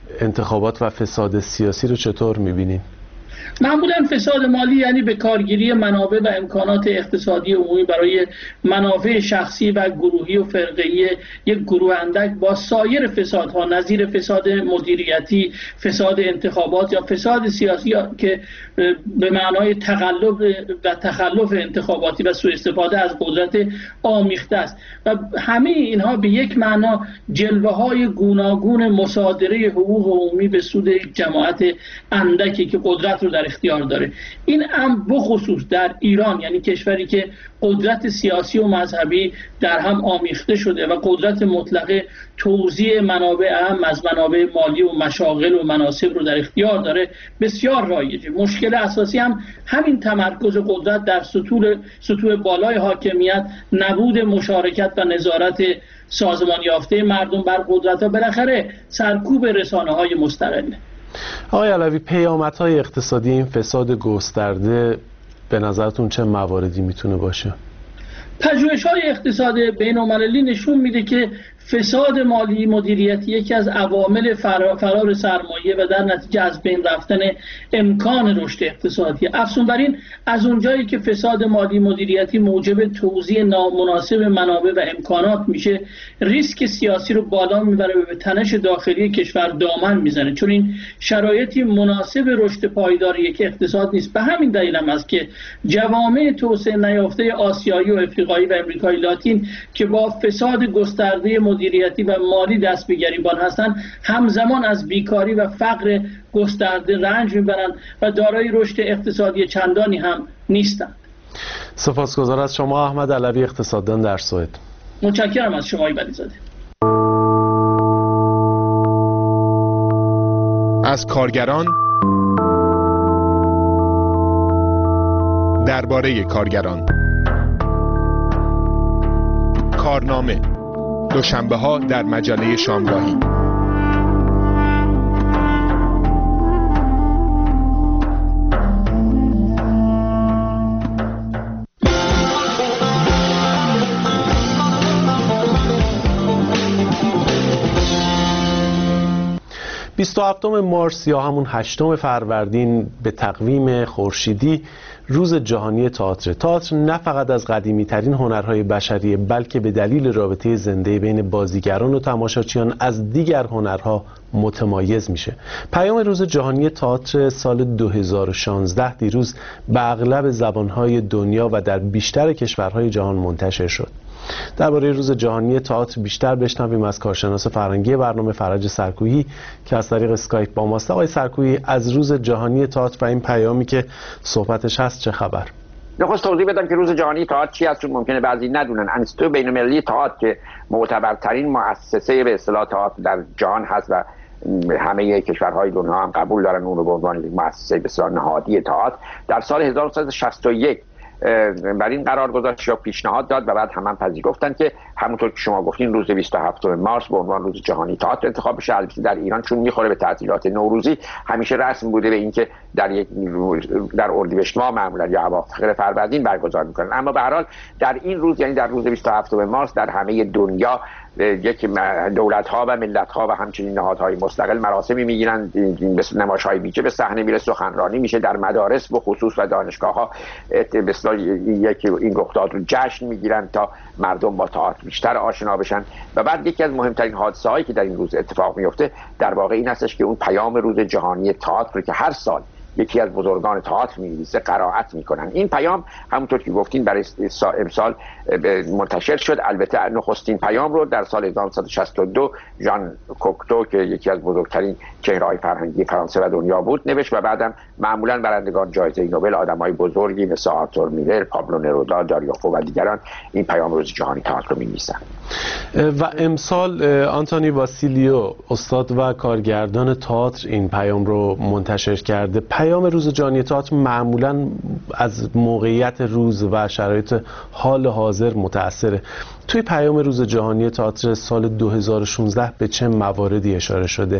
انتخابات و فساد سیاسی رو چطور می‌بینید؟ معمولا فساد مالی یعنی به کارگیری منابع و امکانات اقتصادی عمومی برای منافع شخصی و گروهی و فرقه‌ای یک گروه اندک با سایر فسادها نظیر فساد مدیریتی، فساد انتخابات یا فساد سیاسی که به معنای تقلب و تخلف انتخاباتی و سوء استفاده از قدرت آمیخته است و همه اینها به یک معنا جلوه‌های گوناگون مصادره حقوق عمومی به سود جماعت اندکی که قدرت رو در اختیار داره. این هم بخصوص در ایران، یعنی کشوری که قدرت سیاسی و مذهبی در هم آمیخته شده و قدرت مطلقه توزیع منابع اهم از منابع مالی و مشاغل و مناصب رو در اختیار داره، بسیار رایجه. مشکل اساسی هم همین تمرکز قدرت در سطوح سطوح بالای حاکمیت، نبود مشارکت و نظارت سازمان یافته مردم بر قدرت و بالاخره سرکوب رسانه‌های مستقله. آقای علوی، پیامدهای اقتصادی این فساد گسترده به نظرتون چه مواردی میتونه باشه؟ پژوهش‌های اقتصاد بین‌المللی نشون میده که فساد مالی مدیریتی یکی از عوامل فرار سرمایه و در نتیجه از بین رفتن امکان رشد اقتصادی. افزون بر این، از اونجایی که فساد مالی مدیریتی موجب توزیع نامناسب منابع و امکانات میشه، ریسک سیاسی رو بالا میبره و به تنش داخلی کشور دامن میزنه، چون این شرایطی مناسب رشد پایدار یک اقتصاد نیست. به همین دلیل هم است که جوامع توسعه نیافته آسیایی و افریقایی و امریکای لاتین که با فساد گسترده مدیریتی و مالی دست به گریبان هستند، همزمان از بیکاری و فقر گسترده رنج میبرند و دارای رشد اقتصادی چندانی هم نیستند. سپاسگزار از شما احمد علوی، اقتصاددان در سوئد. متشکرم از شما ولیزاده. از کارگران درباره کارگران، کارنامه، دوشنبه ها در مجله شامگاهی. بیست و هفتم مارس یا همون هشتم فروردین به تقویم خورشیدی روز جهانی تئاتر. تئاتر نه فقط از قدیمی ترین هنرهای بشریه، بلکه به دلیل رابطه زنده بین بازیگران و تماشاچیان از دیگر هنرها متمایز میشه. پیام روز جهانی تئاتر سال دو هزار و شانزده دیروز به اغلب زبانهای دنیا و در بیشتر کشورهای جهان منتشر شد. درباره روز جهانی تئاتر بیشتر بشنویم از کارشناس فرهنگی برنامه فرج سرکویی که از طریق اسکایپ با ماست. آقای سرکویی، از روز جهانی تئاتر و این پیامی که صحبتش هست چه خبر؟ نخست توضیح بدم که روز جهانی تئاتر چی است، چون ممکنه بعضی ندونن. انستیتو بین‌المللی تئاتر که معتبرترین مؤسسه به اصطلاح تئاتر در جهان هست و همه کشورهای دنیا هم قبول دارن اون رو به عنوان مؤسسه به اصطلاح نهادی تئاتر، در سال هزار و سیصد و شصت و یک بر این قرار گذاشت یا پیشنهاد داد و بعد هم, هم پذیرفتن که همونطور که شما گفتین روز بیست و هفتم مارس به عنوان روز جهانی تئاتر انتخاب بشه. البته در ایران چون میخوره به تعطیلات نوروزی، همیشه رسم بوده به اینکه در یک در اردیبهشت ماه معمولا یا اواخر فروردین برگزار میکنن. اما به هر حال در این روز، یعنی در روز بیست و هفتم مارس، در همه دنیا یک دولت‌ها و ملت‌ها و همچنین نهادهای مستقل مراسمی می‌گیرن، مثل نمایش‌های ویژه به صحنه میره، سخنرانی میشه در مدارس به خصوص و دانشگاه‌ها، به اصطلاح یک این رخداد رو جشن می‌گیرن تا مردم با تئاتر بیشتر آشنا بشن. و بعد یکی از مهمترین حادثه‌هایی که در این روز اتفاق میفته در واقع این هستش که اون پیام روز جهانی تئاتر رو که هر سال یکی از بزرگان تئاتر می‌نویسه قرائت می‌کنن. این پیام همونطور که گفتین برای امسال منتشر شد. البته نخستین پیام رو در سال هزار و نهصد و شصت و دو ژان کوکتو که یکی از بزرگترین چهره‌های فرهنگی فرانسه و دنیا بود نوشت و بعدم معمولاً برندگان جایزه نوبل، آدمای بزرگی مثل آرتور میلر، پابلو نرودا، داریو فو و دیگران این پیام روز جهانی تئاتر رو می‌نویسن. و امسال آنتونی واسیلیو، استاد و کارگردان تئاتر، این پیام رو منتشر کرده. پیام روز جهانی تئاتر معمولاً از موقعیت روز و شرایط حال حاضر متأثره. توی پیام روز جهانی تئاتر سال دو هزار و شانزده به چه مواردی اشاره شده؟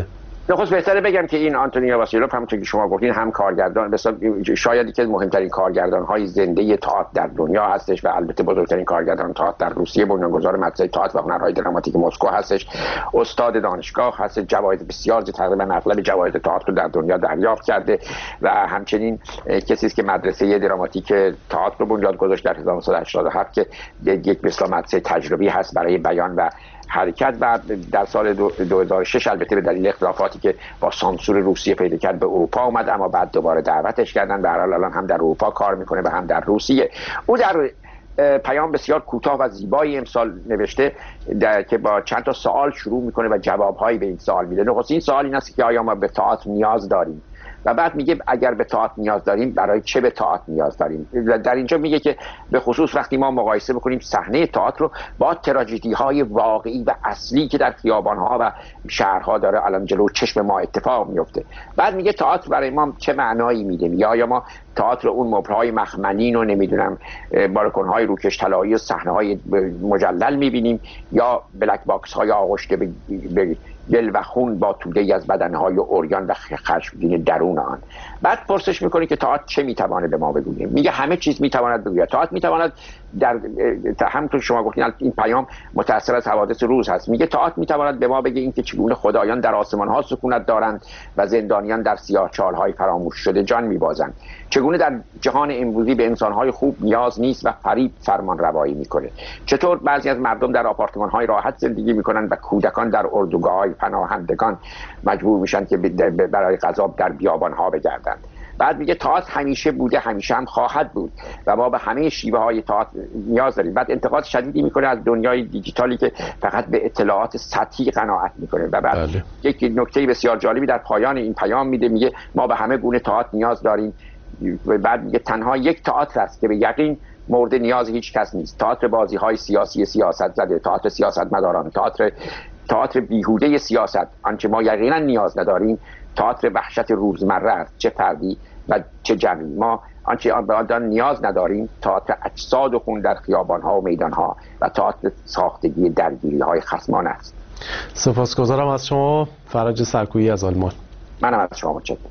نخست بهتره بگم که این آنتونیو واسیلوف همونطور که شما گفتین هم کارگردان شاید که مهمترین کارگردان های زنده تئاتر در دنیا هستش و البته بزرگترین کارگردان تئاتر در روسیه، بنیانگذار مدرسه تئاتر و هنرهای دراماتیک مسکو هستش، استاد دانشگاه هست، جوایز بسیار تقریبا اغلب جوایز تئاتر رو در دنیا دریافت کرده و همچنین کسی است که مدرسه دراماتیک تئاتر رو بنیاد گذاشت در هزار و نهصد و هشتاد و هفت که یک مثلا مدرسه تجربی هست برای بیان و حرکت و در سال دو هزار و شش البته به دلیل اختلافاتی که با سانسور روسیه پیدا کرد به اروپا اومد، اما بعد دوباره دعوتش کردن. به هر حال الان هم در اروپا کار میکنه و هم در روسیه. او در پیام بسیار کوتاه و زیبایی امسال نوشته که با چند تا سوال شروع میکنه و جوابهایی به این سوال میده. نخست این سوال این است که آیا ما به تئاتر نیاز داریم؟ و بعد میگه اگر به تئاتر نیاز داریم برای چه به تئاتر نیاز داریم؟ در اینجا میگه که به خصوص وقتی ما مقایسه بکنیم صحنه تئاتر رو با تراژدی های واقعی و اصلی که در خیابان‌ها و شهرها داره الان جلو چشم ما اتفاق میفته. بعد میگه تئاتر برای ما چه معنایی میده؟ یا آیا ما تئاتر اون مبلهای مخملین و نمیدونم بالکن‌های روکش طلایی و صحنه‌های مجلل میبینیم یا بلک باکس های آغشته به دل و خون با توده‌ای از بدنهای عریان و خشمگین درون آن. بعد پرسش میکنه که تئاتر چه میتونه به ما بگویه؟ میگه همه چیز میتواند بگوید. تئاتر میتواند در همونطور شما گفتین این پیام متأثر از حوادث روز هست. میگه تئاتر میتواند به ما بگه اینکه چگونه خدایان در آسمان‌ها سکونت دارند و زندانیان در سیاه‌چال‌های فراموش شده جان میبازند، چگونه در جهان امروزی به انسان‌های خوب نیاز نیست و فریب فرمان روایی میکنه، چطور بعضی از مردم در آپارتمان‌های راحت زندگی میکنن و کودکان در اردوگاه‌های پناهندگان مجبور میشن که برای غذا در بیابان‌ها بگردند. بعد میگه تئاتر همیشه بوده، همیشه هم خواهد بود و ما به همه شیوه های تئاتر نیاز داریم. بعد انتقاد شدیدی میکنه از دنیای دیجیتالی که فقط به اطلاعات سطحی قناعت میکنه و بعد بله. یک نکته بسیار جالبی در پایان این پیام میده، میگه ما به همه گونه تئاتر نیاز داریم و بعد میگه تنها یک تئاتر است که به یقین مورد نیاز هیچ کس نیست، تئاتر بازی های سیاسی سیاست زده، تئاتر سیاست مداران، تئاتر تئاتر بیهوده سیاست. آنچه ما یقینا نیاز نداریم تئاتر وحشت روزمره است، چه فردی و چه جمعی. ما آنچه به آن نیاز نداریم تئاتر اجساد و خون در خیابان‌ها و میدان‌ها و تئاتر ساختگی درگیری‌های خصمانه است. سپاسگزارم از شما فرج سرکویی از آلمان. منم از شما متشکرم.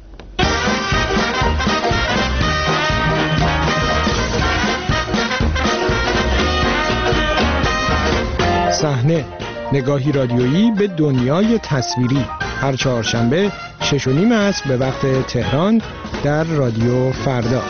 صحنه، نگاهی رادیویی به دنیای تصویری، هر چهارشنبه شش و نیم عصر به وقت تهران در رادیو فردا.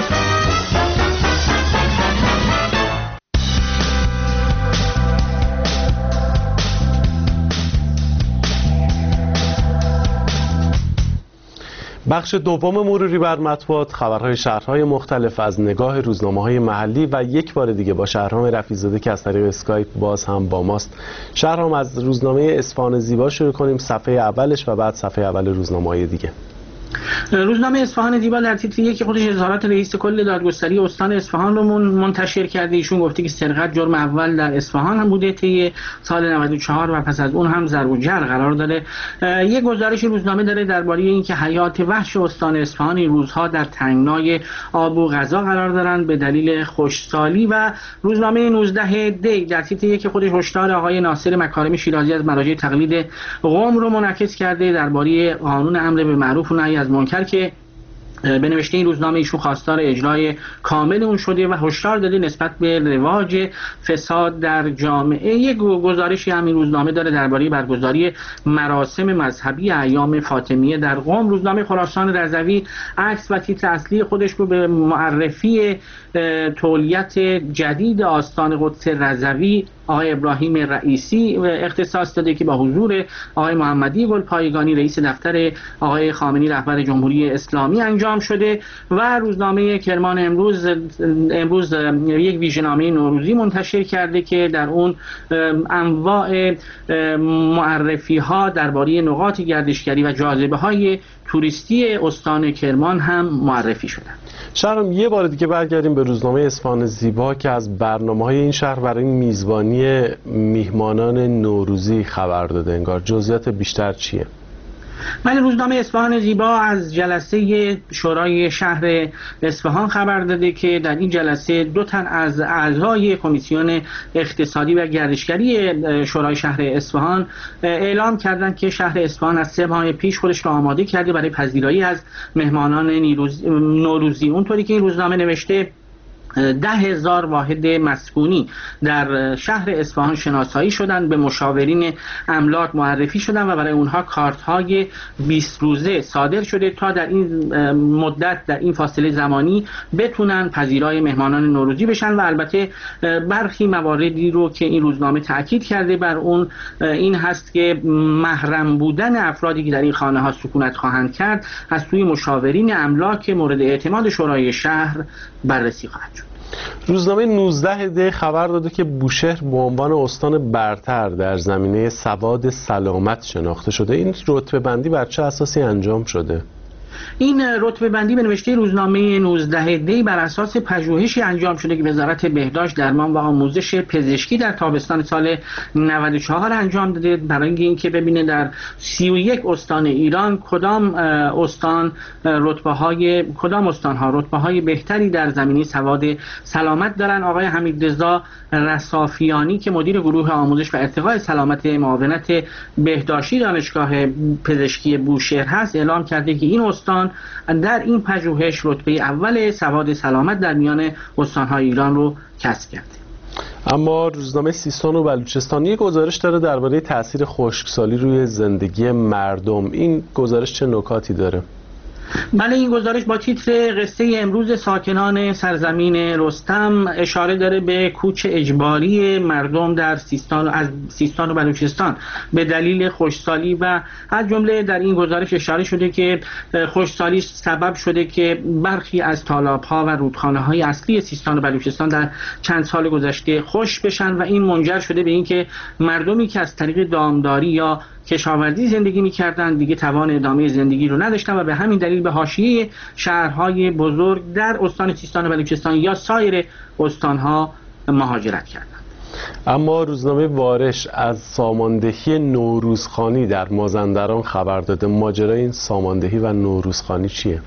بخش دوم مروری بر مطبوعات، خبرهای شهرهای مختلف از نگاه روزنامه‌های محلی و یک بار دیگه با شهرام رفیع‌زاده که از طریق اسکایپ باز هم با ماست. شهرام، از روزنامه اصفهان زیبا شروع کنیم، صفحه اولش و بعد صفحه اول روزنامه‌های دیگه. روزنامه اصفهان دیبا در تیتر یک خودش اظهارات رئیس کل دادگستری استان اصفهان رو منتشر کرده. ایشون گفته که سرقت جرم اول در اصفهان هم بوده طی سال نود و چهار و پس از اون هم ضرب و جرح قرار داره. یک گزارش روزنامه داره درباره اینکه حیات وحش استان اصفهان این روزها در تنگنای آب و غذا قرار دارند به دلیل خشکسالی. و روزنامه نوزده دی در تیتر یک خودش هشدار آقای ناصر مکارمی شیرازی از مراجع تقلید قوم رو منعکس کرده درباره قانون امر بالمعروف و نهی از منکر که به نوشته این روزنامه ایشون خواستار اجرای کامل اون شده و هشدار داده نسبت به رواج فساد در جامعه. یک گزارشی همین روزنامه داره درباره برگزاری مراسم مذهبی ایام فاطمیه در قم. روزنامه خراسان رضوی عکس و تیتر اصلی خودش رو به معرفی تولیت جدید آستان قدس رضوی آقای ابراهیم رئیسی اختصاص داده که با حضور آقای محمدی گلپایگانی رئیس دفتر آقای خامنه‌ای رهبر جمهوری اسلامی انجام شده. و روزنامه کرمان امروز امروز یک ویژه‌نامه نوروزی منتشر کرده که در اون انواع معرفی‌ها درباره نقاط گردشگری و جاذبه‌های توریستی استان کرمان هم معرفی شدن. شهرام، یه بار دیگه برگردیم به روزنامه اصفهان زیبا که از برنامه‌های این شهر برای میزبانی میهمانان نوروزی خبر داده. انگار جزئیات بیشتر چیه؟ ولی روزنامه اصفهان زیبا از جلسه شورای شهر اصفهان خبر داده که در این جلسه دو تن از اعضای کمیسیون اقتصادی و گردشگری شورای شهر اصفهان اعلام کردند که شهر اصفهان از سه ماه پیش خودش را آماده کرده برای پذیرایی از مهمانان نوروزی. اونطوری که این روزنامه نوشته ده هزار واحد مسکونی در شهر اصفهان شناسایی شدند، به مشاورین املاک معرفی شدند و برای اونها کارت های بیست روزه صادر شده تا در این مدت، در این فاصله زمانی بتونن پذیرای مهمانان نوروزی بشن. و البته برخی مواردی رو که این روزنامه تاکید کرده بر اون این هست که محرم بودن افرادی که در این خانه ها سکونت خواهند کرد از سوی مشاورین املاک مورد اعتماد شورای شهر بررسی خواهد شد. روزنامه نوزده دی خبر داده که بوشهر به عنوان استان برتر در زمینه سواد سلامت شناخته شده. این رتبه بندی بر چه اساسی انجام شده؟ این رتبه بندی به نوشته روزنامه نوزده دی بر اساس پژوهشی انجام شده که وزارت بهداشت، درمان و آموزش پزشکی در تابستان سال نود و چهار انجام داده برای اینکه ببینه در سی و یک استان ایران کدام استان رتبه های کدام استان ها رتبه های بهتری در زمینه سواد سلامت دارن. آقای حمیدرضا رصافیانی که مدیر گروه آموزش و ارتقاء سلامت معاونت بهداشتی دانشگاه پزشکی بوشهر هست اعلام کرده که این استان در این پژوهش رتبه اول سواد سلامت در میان استان‌های ایران رو کسب کرده. اما روزنامه سیستان و بلوچستان یک گزارش داره درباره تاثیر خشکسالی روی زندگی مردم. این گزارش چه نکاتی داره؟ بله، این گزارش با تیتر قصه امروز ساکنان سرزمین رستم اشاره داره به کوچ اجباری مردم در سیستان از سیستان و بلوچستان به دلیل خشکسالی و از جمله در این گزارش اشاره شده که خشکسالی سبب شده که برخی از تالاب‌ها و رودخانه‌های اصلی سیستان و بلوچستان در چند سال گذشته خشک بشن و این منجر شده به اینکه مردمی که از طریق دامداری یا کشاورزی زندگی می‌کردن دیگه توان ادامه زندگی رو نداشتن و به همین دلیل به حاشیه شهرهای بزرگ در استان سیستان و بلوچستان یا سایر استانها مهاجرت کردند. اما روزنامه وارش از ساماندهی نوروزخانی در مازندران خبر داده. ماجرای این ساماندهی و نوروزخانی چیه؟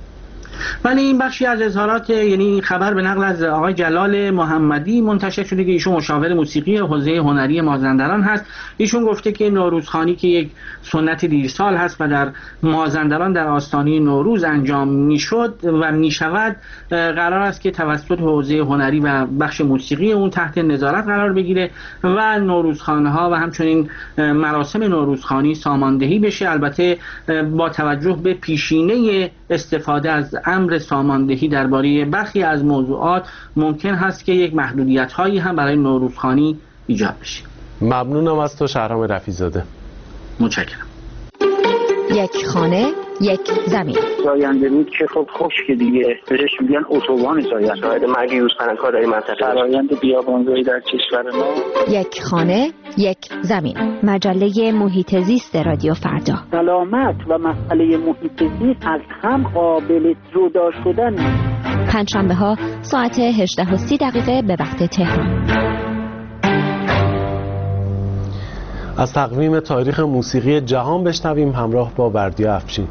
ولی این بخشی از اظهارات، یعنی این خبر به نقل از آقای جلال محمدی منتشر شده که ایشون مشاور موسیقی حوزه هنری مازندران هست. ایشون گفته که نوروزخوانی که یک سنت دیرسال هست و در مازندران در آستانه نوروز انجام میشد و میشود، قرار است که توسط حوزه هنری و بخش موسیقی اون تحت نظارت قرار بگیره و نوروزخوان‌ها و همچنین مراسم نوروزخوانی ساماندهی بشه. البته با توجه به پیشینه استفاده از امر ساماندهی درباره برخی از موضوعات ممکن هست که یک محدودیت هایی هم برای نوروزخوانی ایجاد بشه. ممنونم از تو شهرام رفیع‌زاده. متشکرم. یک خانه یک زمین. زاینده رود که خب خشک دیگه، بهش میگن اتوبان زاینده. شاید مرگ یوز پنکار در این منطقه. فرآیند بیابانزایی در کشور ما. یک خانه یک زمین. مجله محیط زیست رادیو فردا. سلامت و مسئله محیط زیست از هم قابل جدا شدن. پنجشنبه ها ساعت هجده و سی دقیقه به وقت تهران. از تقویم تاریخ موسیقی جهان بشنویم همراه با بردیا افشین.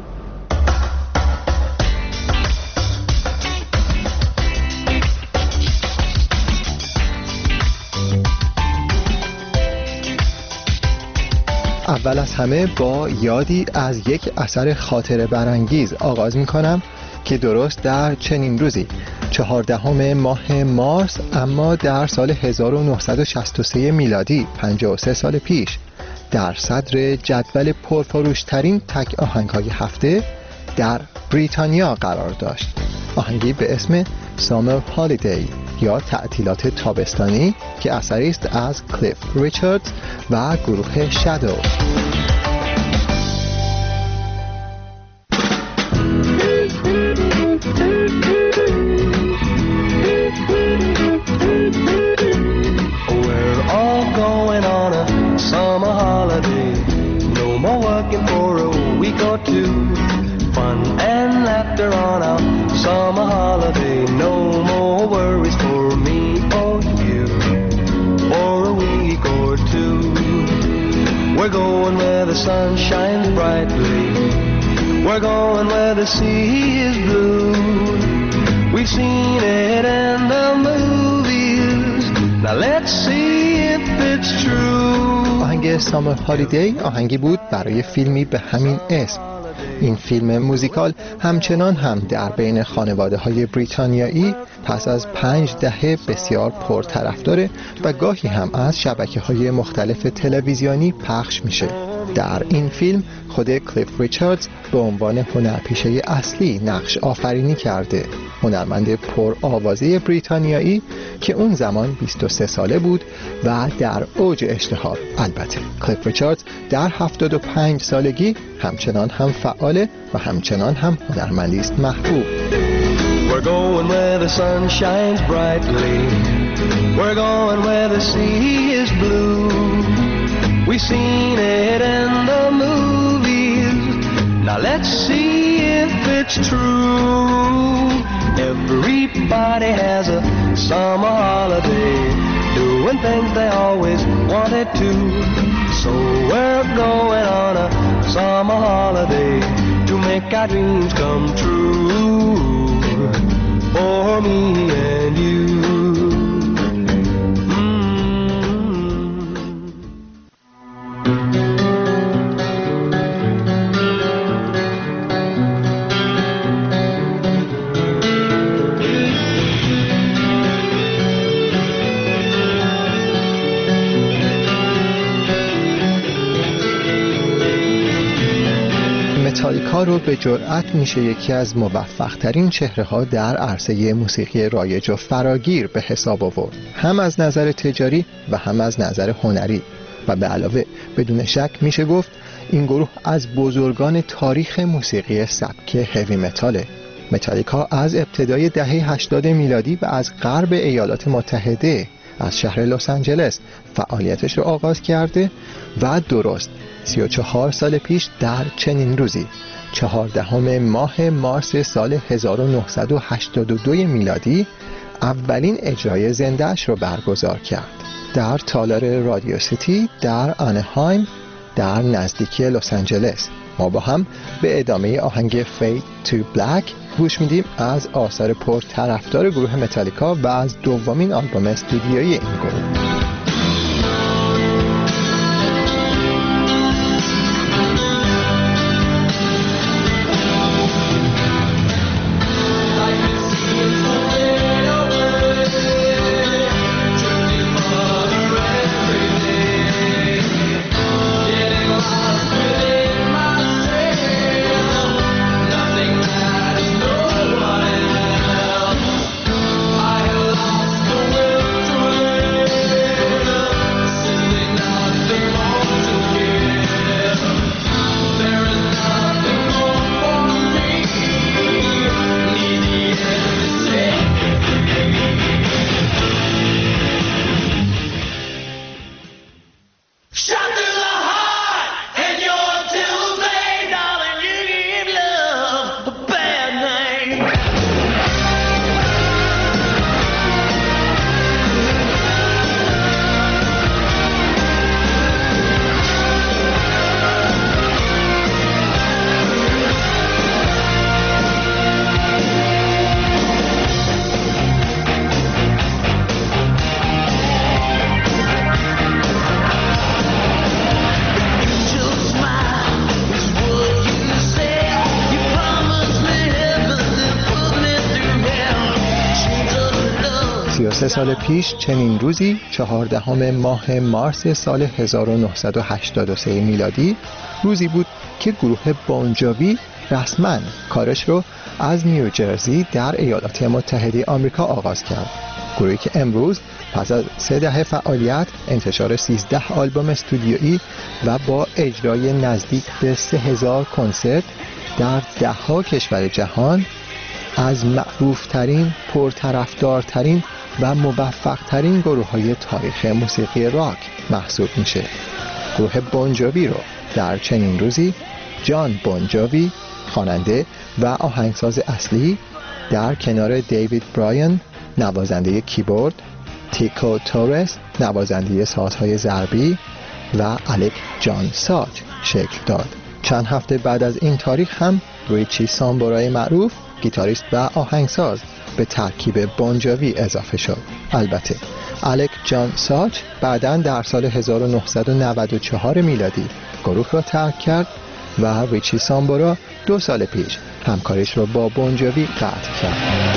اول از همه با یادی از یک اثر خاطره برانگیز آغاز می کنم که درست در چنین روزی چهاردهم ماه مارس اما در سال هزار و نهصد و شصت و سه میلادی پنجاه و سه سال پیش در صدر جدول پرفروشترین تک آهنگ‌های هفته در بریتانیا قرار داشت. آهنگی به اسم Summer Holiday یا تعطیلات تابستانی که اثری است از کلیف ریچاردز و گروه شادو. We're going where the sun shines brightly We're going where the sea is blue. We've seen it in the movies. Now let's see if it's true. آهنگ سامر هالیدی آهنگی بود برای فیلمی به همین اسم. این فیلم موزیکال همچنان هم در بین خانواده‌های بریتانیایی پس از پنج دهه بسیار پرطرفداره و گاهی هم از شبکه‌های مختلف تلویزیونی پخش میشه. در این فیلم خود کلیف ریچاردز به عنوان هنرپیشه اصلی نقش آفرینی کرده. هنرمند پر آوازه بریتانیایی که اون زمان بیست و سه ساله بود و در اوج اشتهار. البته کلیف ریچاردز در هفتاد و پنج سالگی همچنان هم فعاله و همچنان هم هنرمندی است محبوب. We're going where the sun shines brightly. We're going where the sea is blue. We've seen it in the movies. Now let's see if it's true. Everybody has a summer holiday, doing things they always wanted to. So we're going on a summer holiday to make our dreams come true. For me and you. متالیکا رو به جرئت میشه یکی از موفق ترین چهره ها در عرصه موسیقی رایج و فراگیر به حساب آورد، هم از نظر تجاری و هم از نظر هنری. و به علاوه بدون شک میشه گفت این گروه از بزرگان تاریخ موسیقی سبک هوی متاله. متالیکا از ابتدای دهه هشتاد میلادی و از غرب ایالات متحده از شهر لس آنجلس فعالیتش رو آغاز کرده و درست سی و چهار سال پیش در چنین روزی چهاردهم ماه مارس سال هزار و نهصد و هشتاد و دو میلادی اولین اجرای زنده‌اش رو برگزار کرد در تالار رادیو سیتی در آنهایم در نزدیکی لس آنجلس. ما با هم به ادامه آهنگ Fade to Black گوش میدیم از آثار پرطرفدار گروه متالیکا و از دومین آلبوم استودیویی این گروه. سه سال پیش چنین روزی چهاردهم ماه مارس سال هزار و نهصد و هشتاد و سه میلادی روزی بود که گروه بونجوی رسما کارش رو از نیوجرسی در ایالات متحده آمریکا آغاز کرد. گروهی که امروز پس از سه دهه فعالیت، انتشار سیزده آلبوم استودیویی و با اجرای نزدیک به سه هزار کنسرت در ده ها کشور جهان از معروفترین، پرطرفدارترین و موفقترین گروه‌های تاریخ موسیقی راک محسوب میشه. گروه بونجوی رو در چنین روزی جان بونجوی، خواننده و آهنگساز اصلی، در کنار دیوید برایان نوازنده کیبورد، تیکو تورس نوازنده سازهای ضربی و الک جان ساج شکل داد. چند هفته بعد از این تاریخ هم ریچی سامبورای معروف گیتاریست و آهنگساز به ترکیب بونجوی اضافه شد. البته الک جان ساچ بعداً در سال هزار و نهصد و نود و چهار میلادی گروه را ترک کرد و ریچی سامبورا دو سال پیش همکاریش را با بونجوی قطع کرد.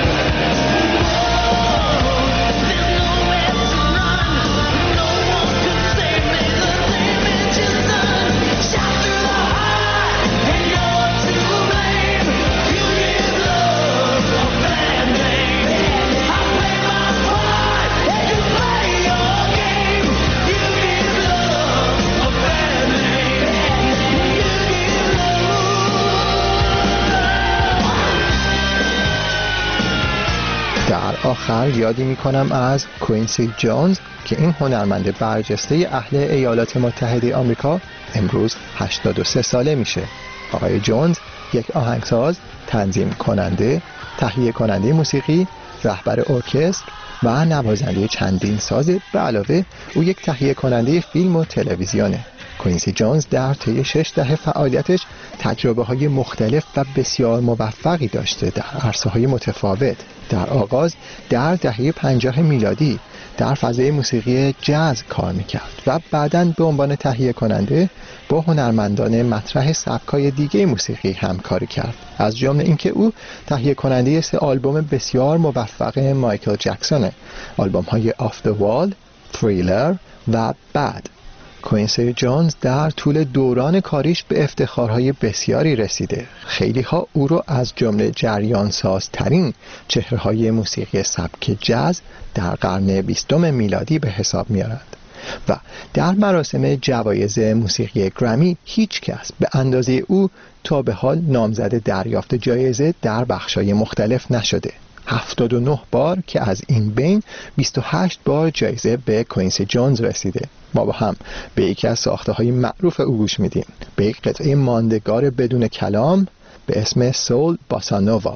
آخر یادی میکنم از کوینسی جونز که این هنرمند برجسته اهل ایالات متحده آمریکا امروز هشتاد و سه ساله میشه. آقای جونز یک آهنگساز، تنظیم کننده، تهیه کننده موسیقی، رهبر ارکستر و نوازنده چندین ساز. به علاوه او یک تهیه کننده فیلم و تلویزیونه. کوینسی جونز در طی شش دهه فعالیتش تجربه های مختلف و بسیار موفقی داشته در عرصه‌های متفاوت. در آغاز در دهه پنجاه میلادی در فضای موسیقی جاز کار میکرد و بعداً به عنوان تهیه کننده با هنرمندان مطرح سبکای دیگه موسیقی همکاری کرد، از جمله اینکه او تهیه کننده سه آلبوم بسیار موفق مایکل جکسونه، آلبوم های آف دی وال، تھریلر و بد. کوینسی جونز در طول دوران کاریش به افتخارهای بسیاری رسیده. خیلی ها او رو از جمله جریان سازترین چهره‌های موسیقی سبک جاز در قرن بیستم میلادی به حساب میارند و در مراسم جوایز موسیقی گرمی هیچ کس به اندازه او تا به حال نامزد دریافت جایزه در بخش‌های مختلف نشده. هفتاد و نه بار که از این بین بیست و هشت بار جایزه به کوینسی جونز رسیده. ما با هم به یکی از ساخته‌های معروف او گوش میدیم، به یک قطعه ماندگار بدون کلام به اسم سول باسانووا.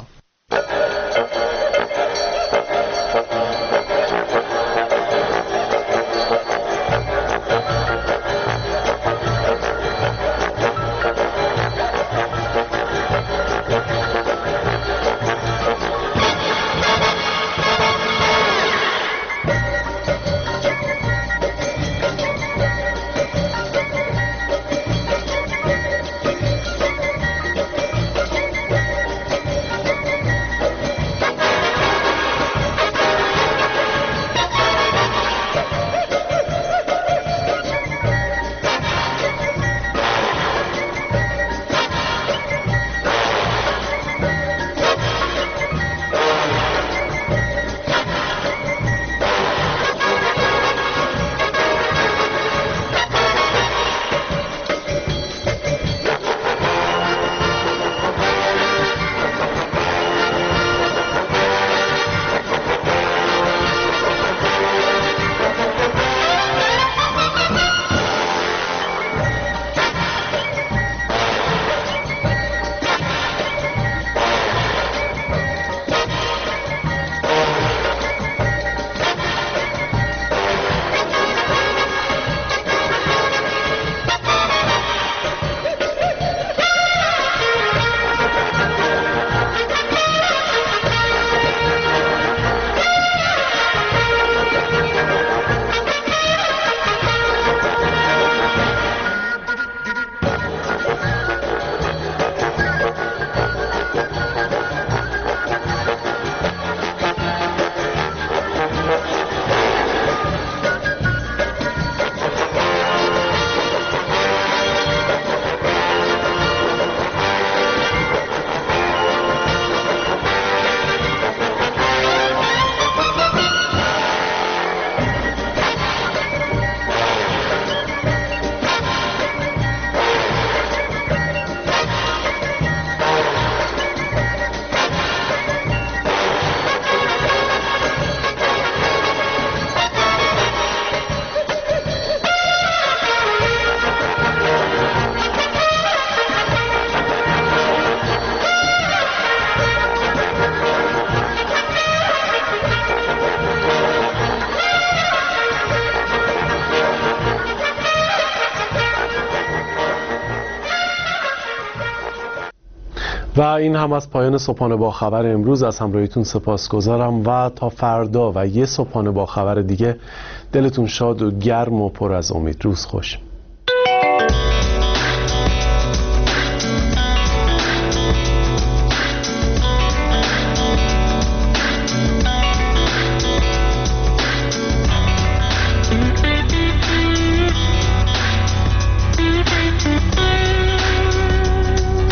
و این هم از پایان صبحانه با خبر امروز. از همراهیتون سپاسگزارم و تا فردا و یه صبحانه با خبر دیگه دلتون شاد و گرم و پر از امید. روز خوش.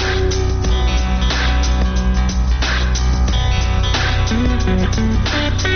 Thank you.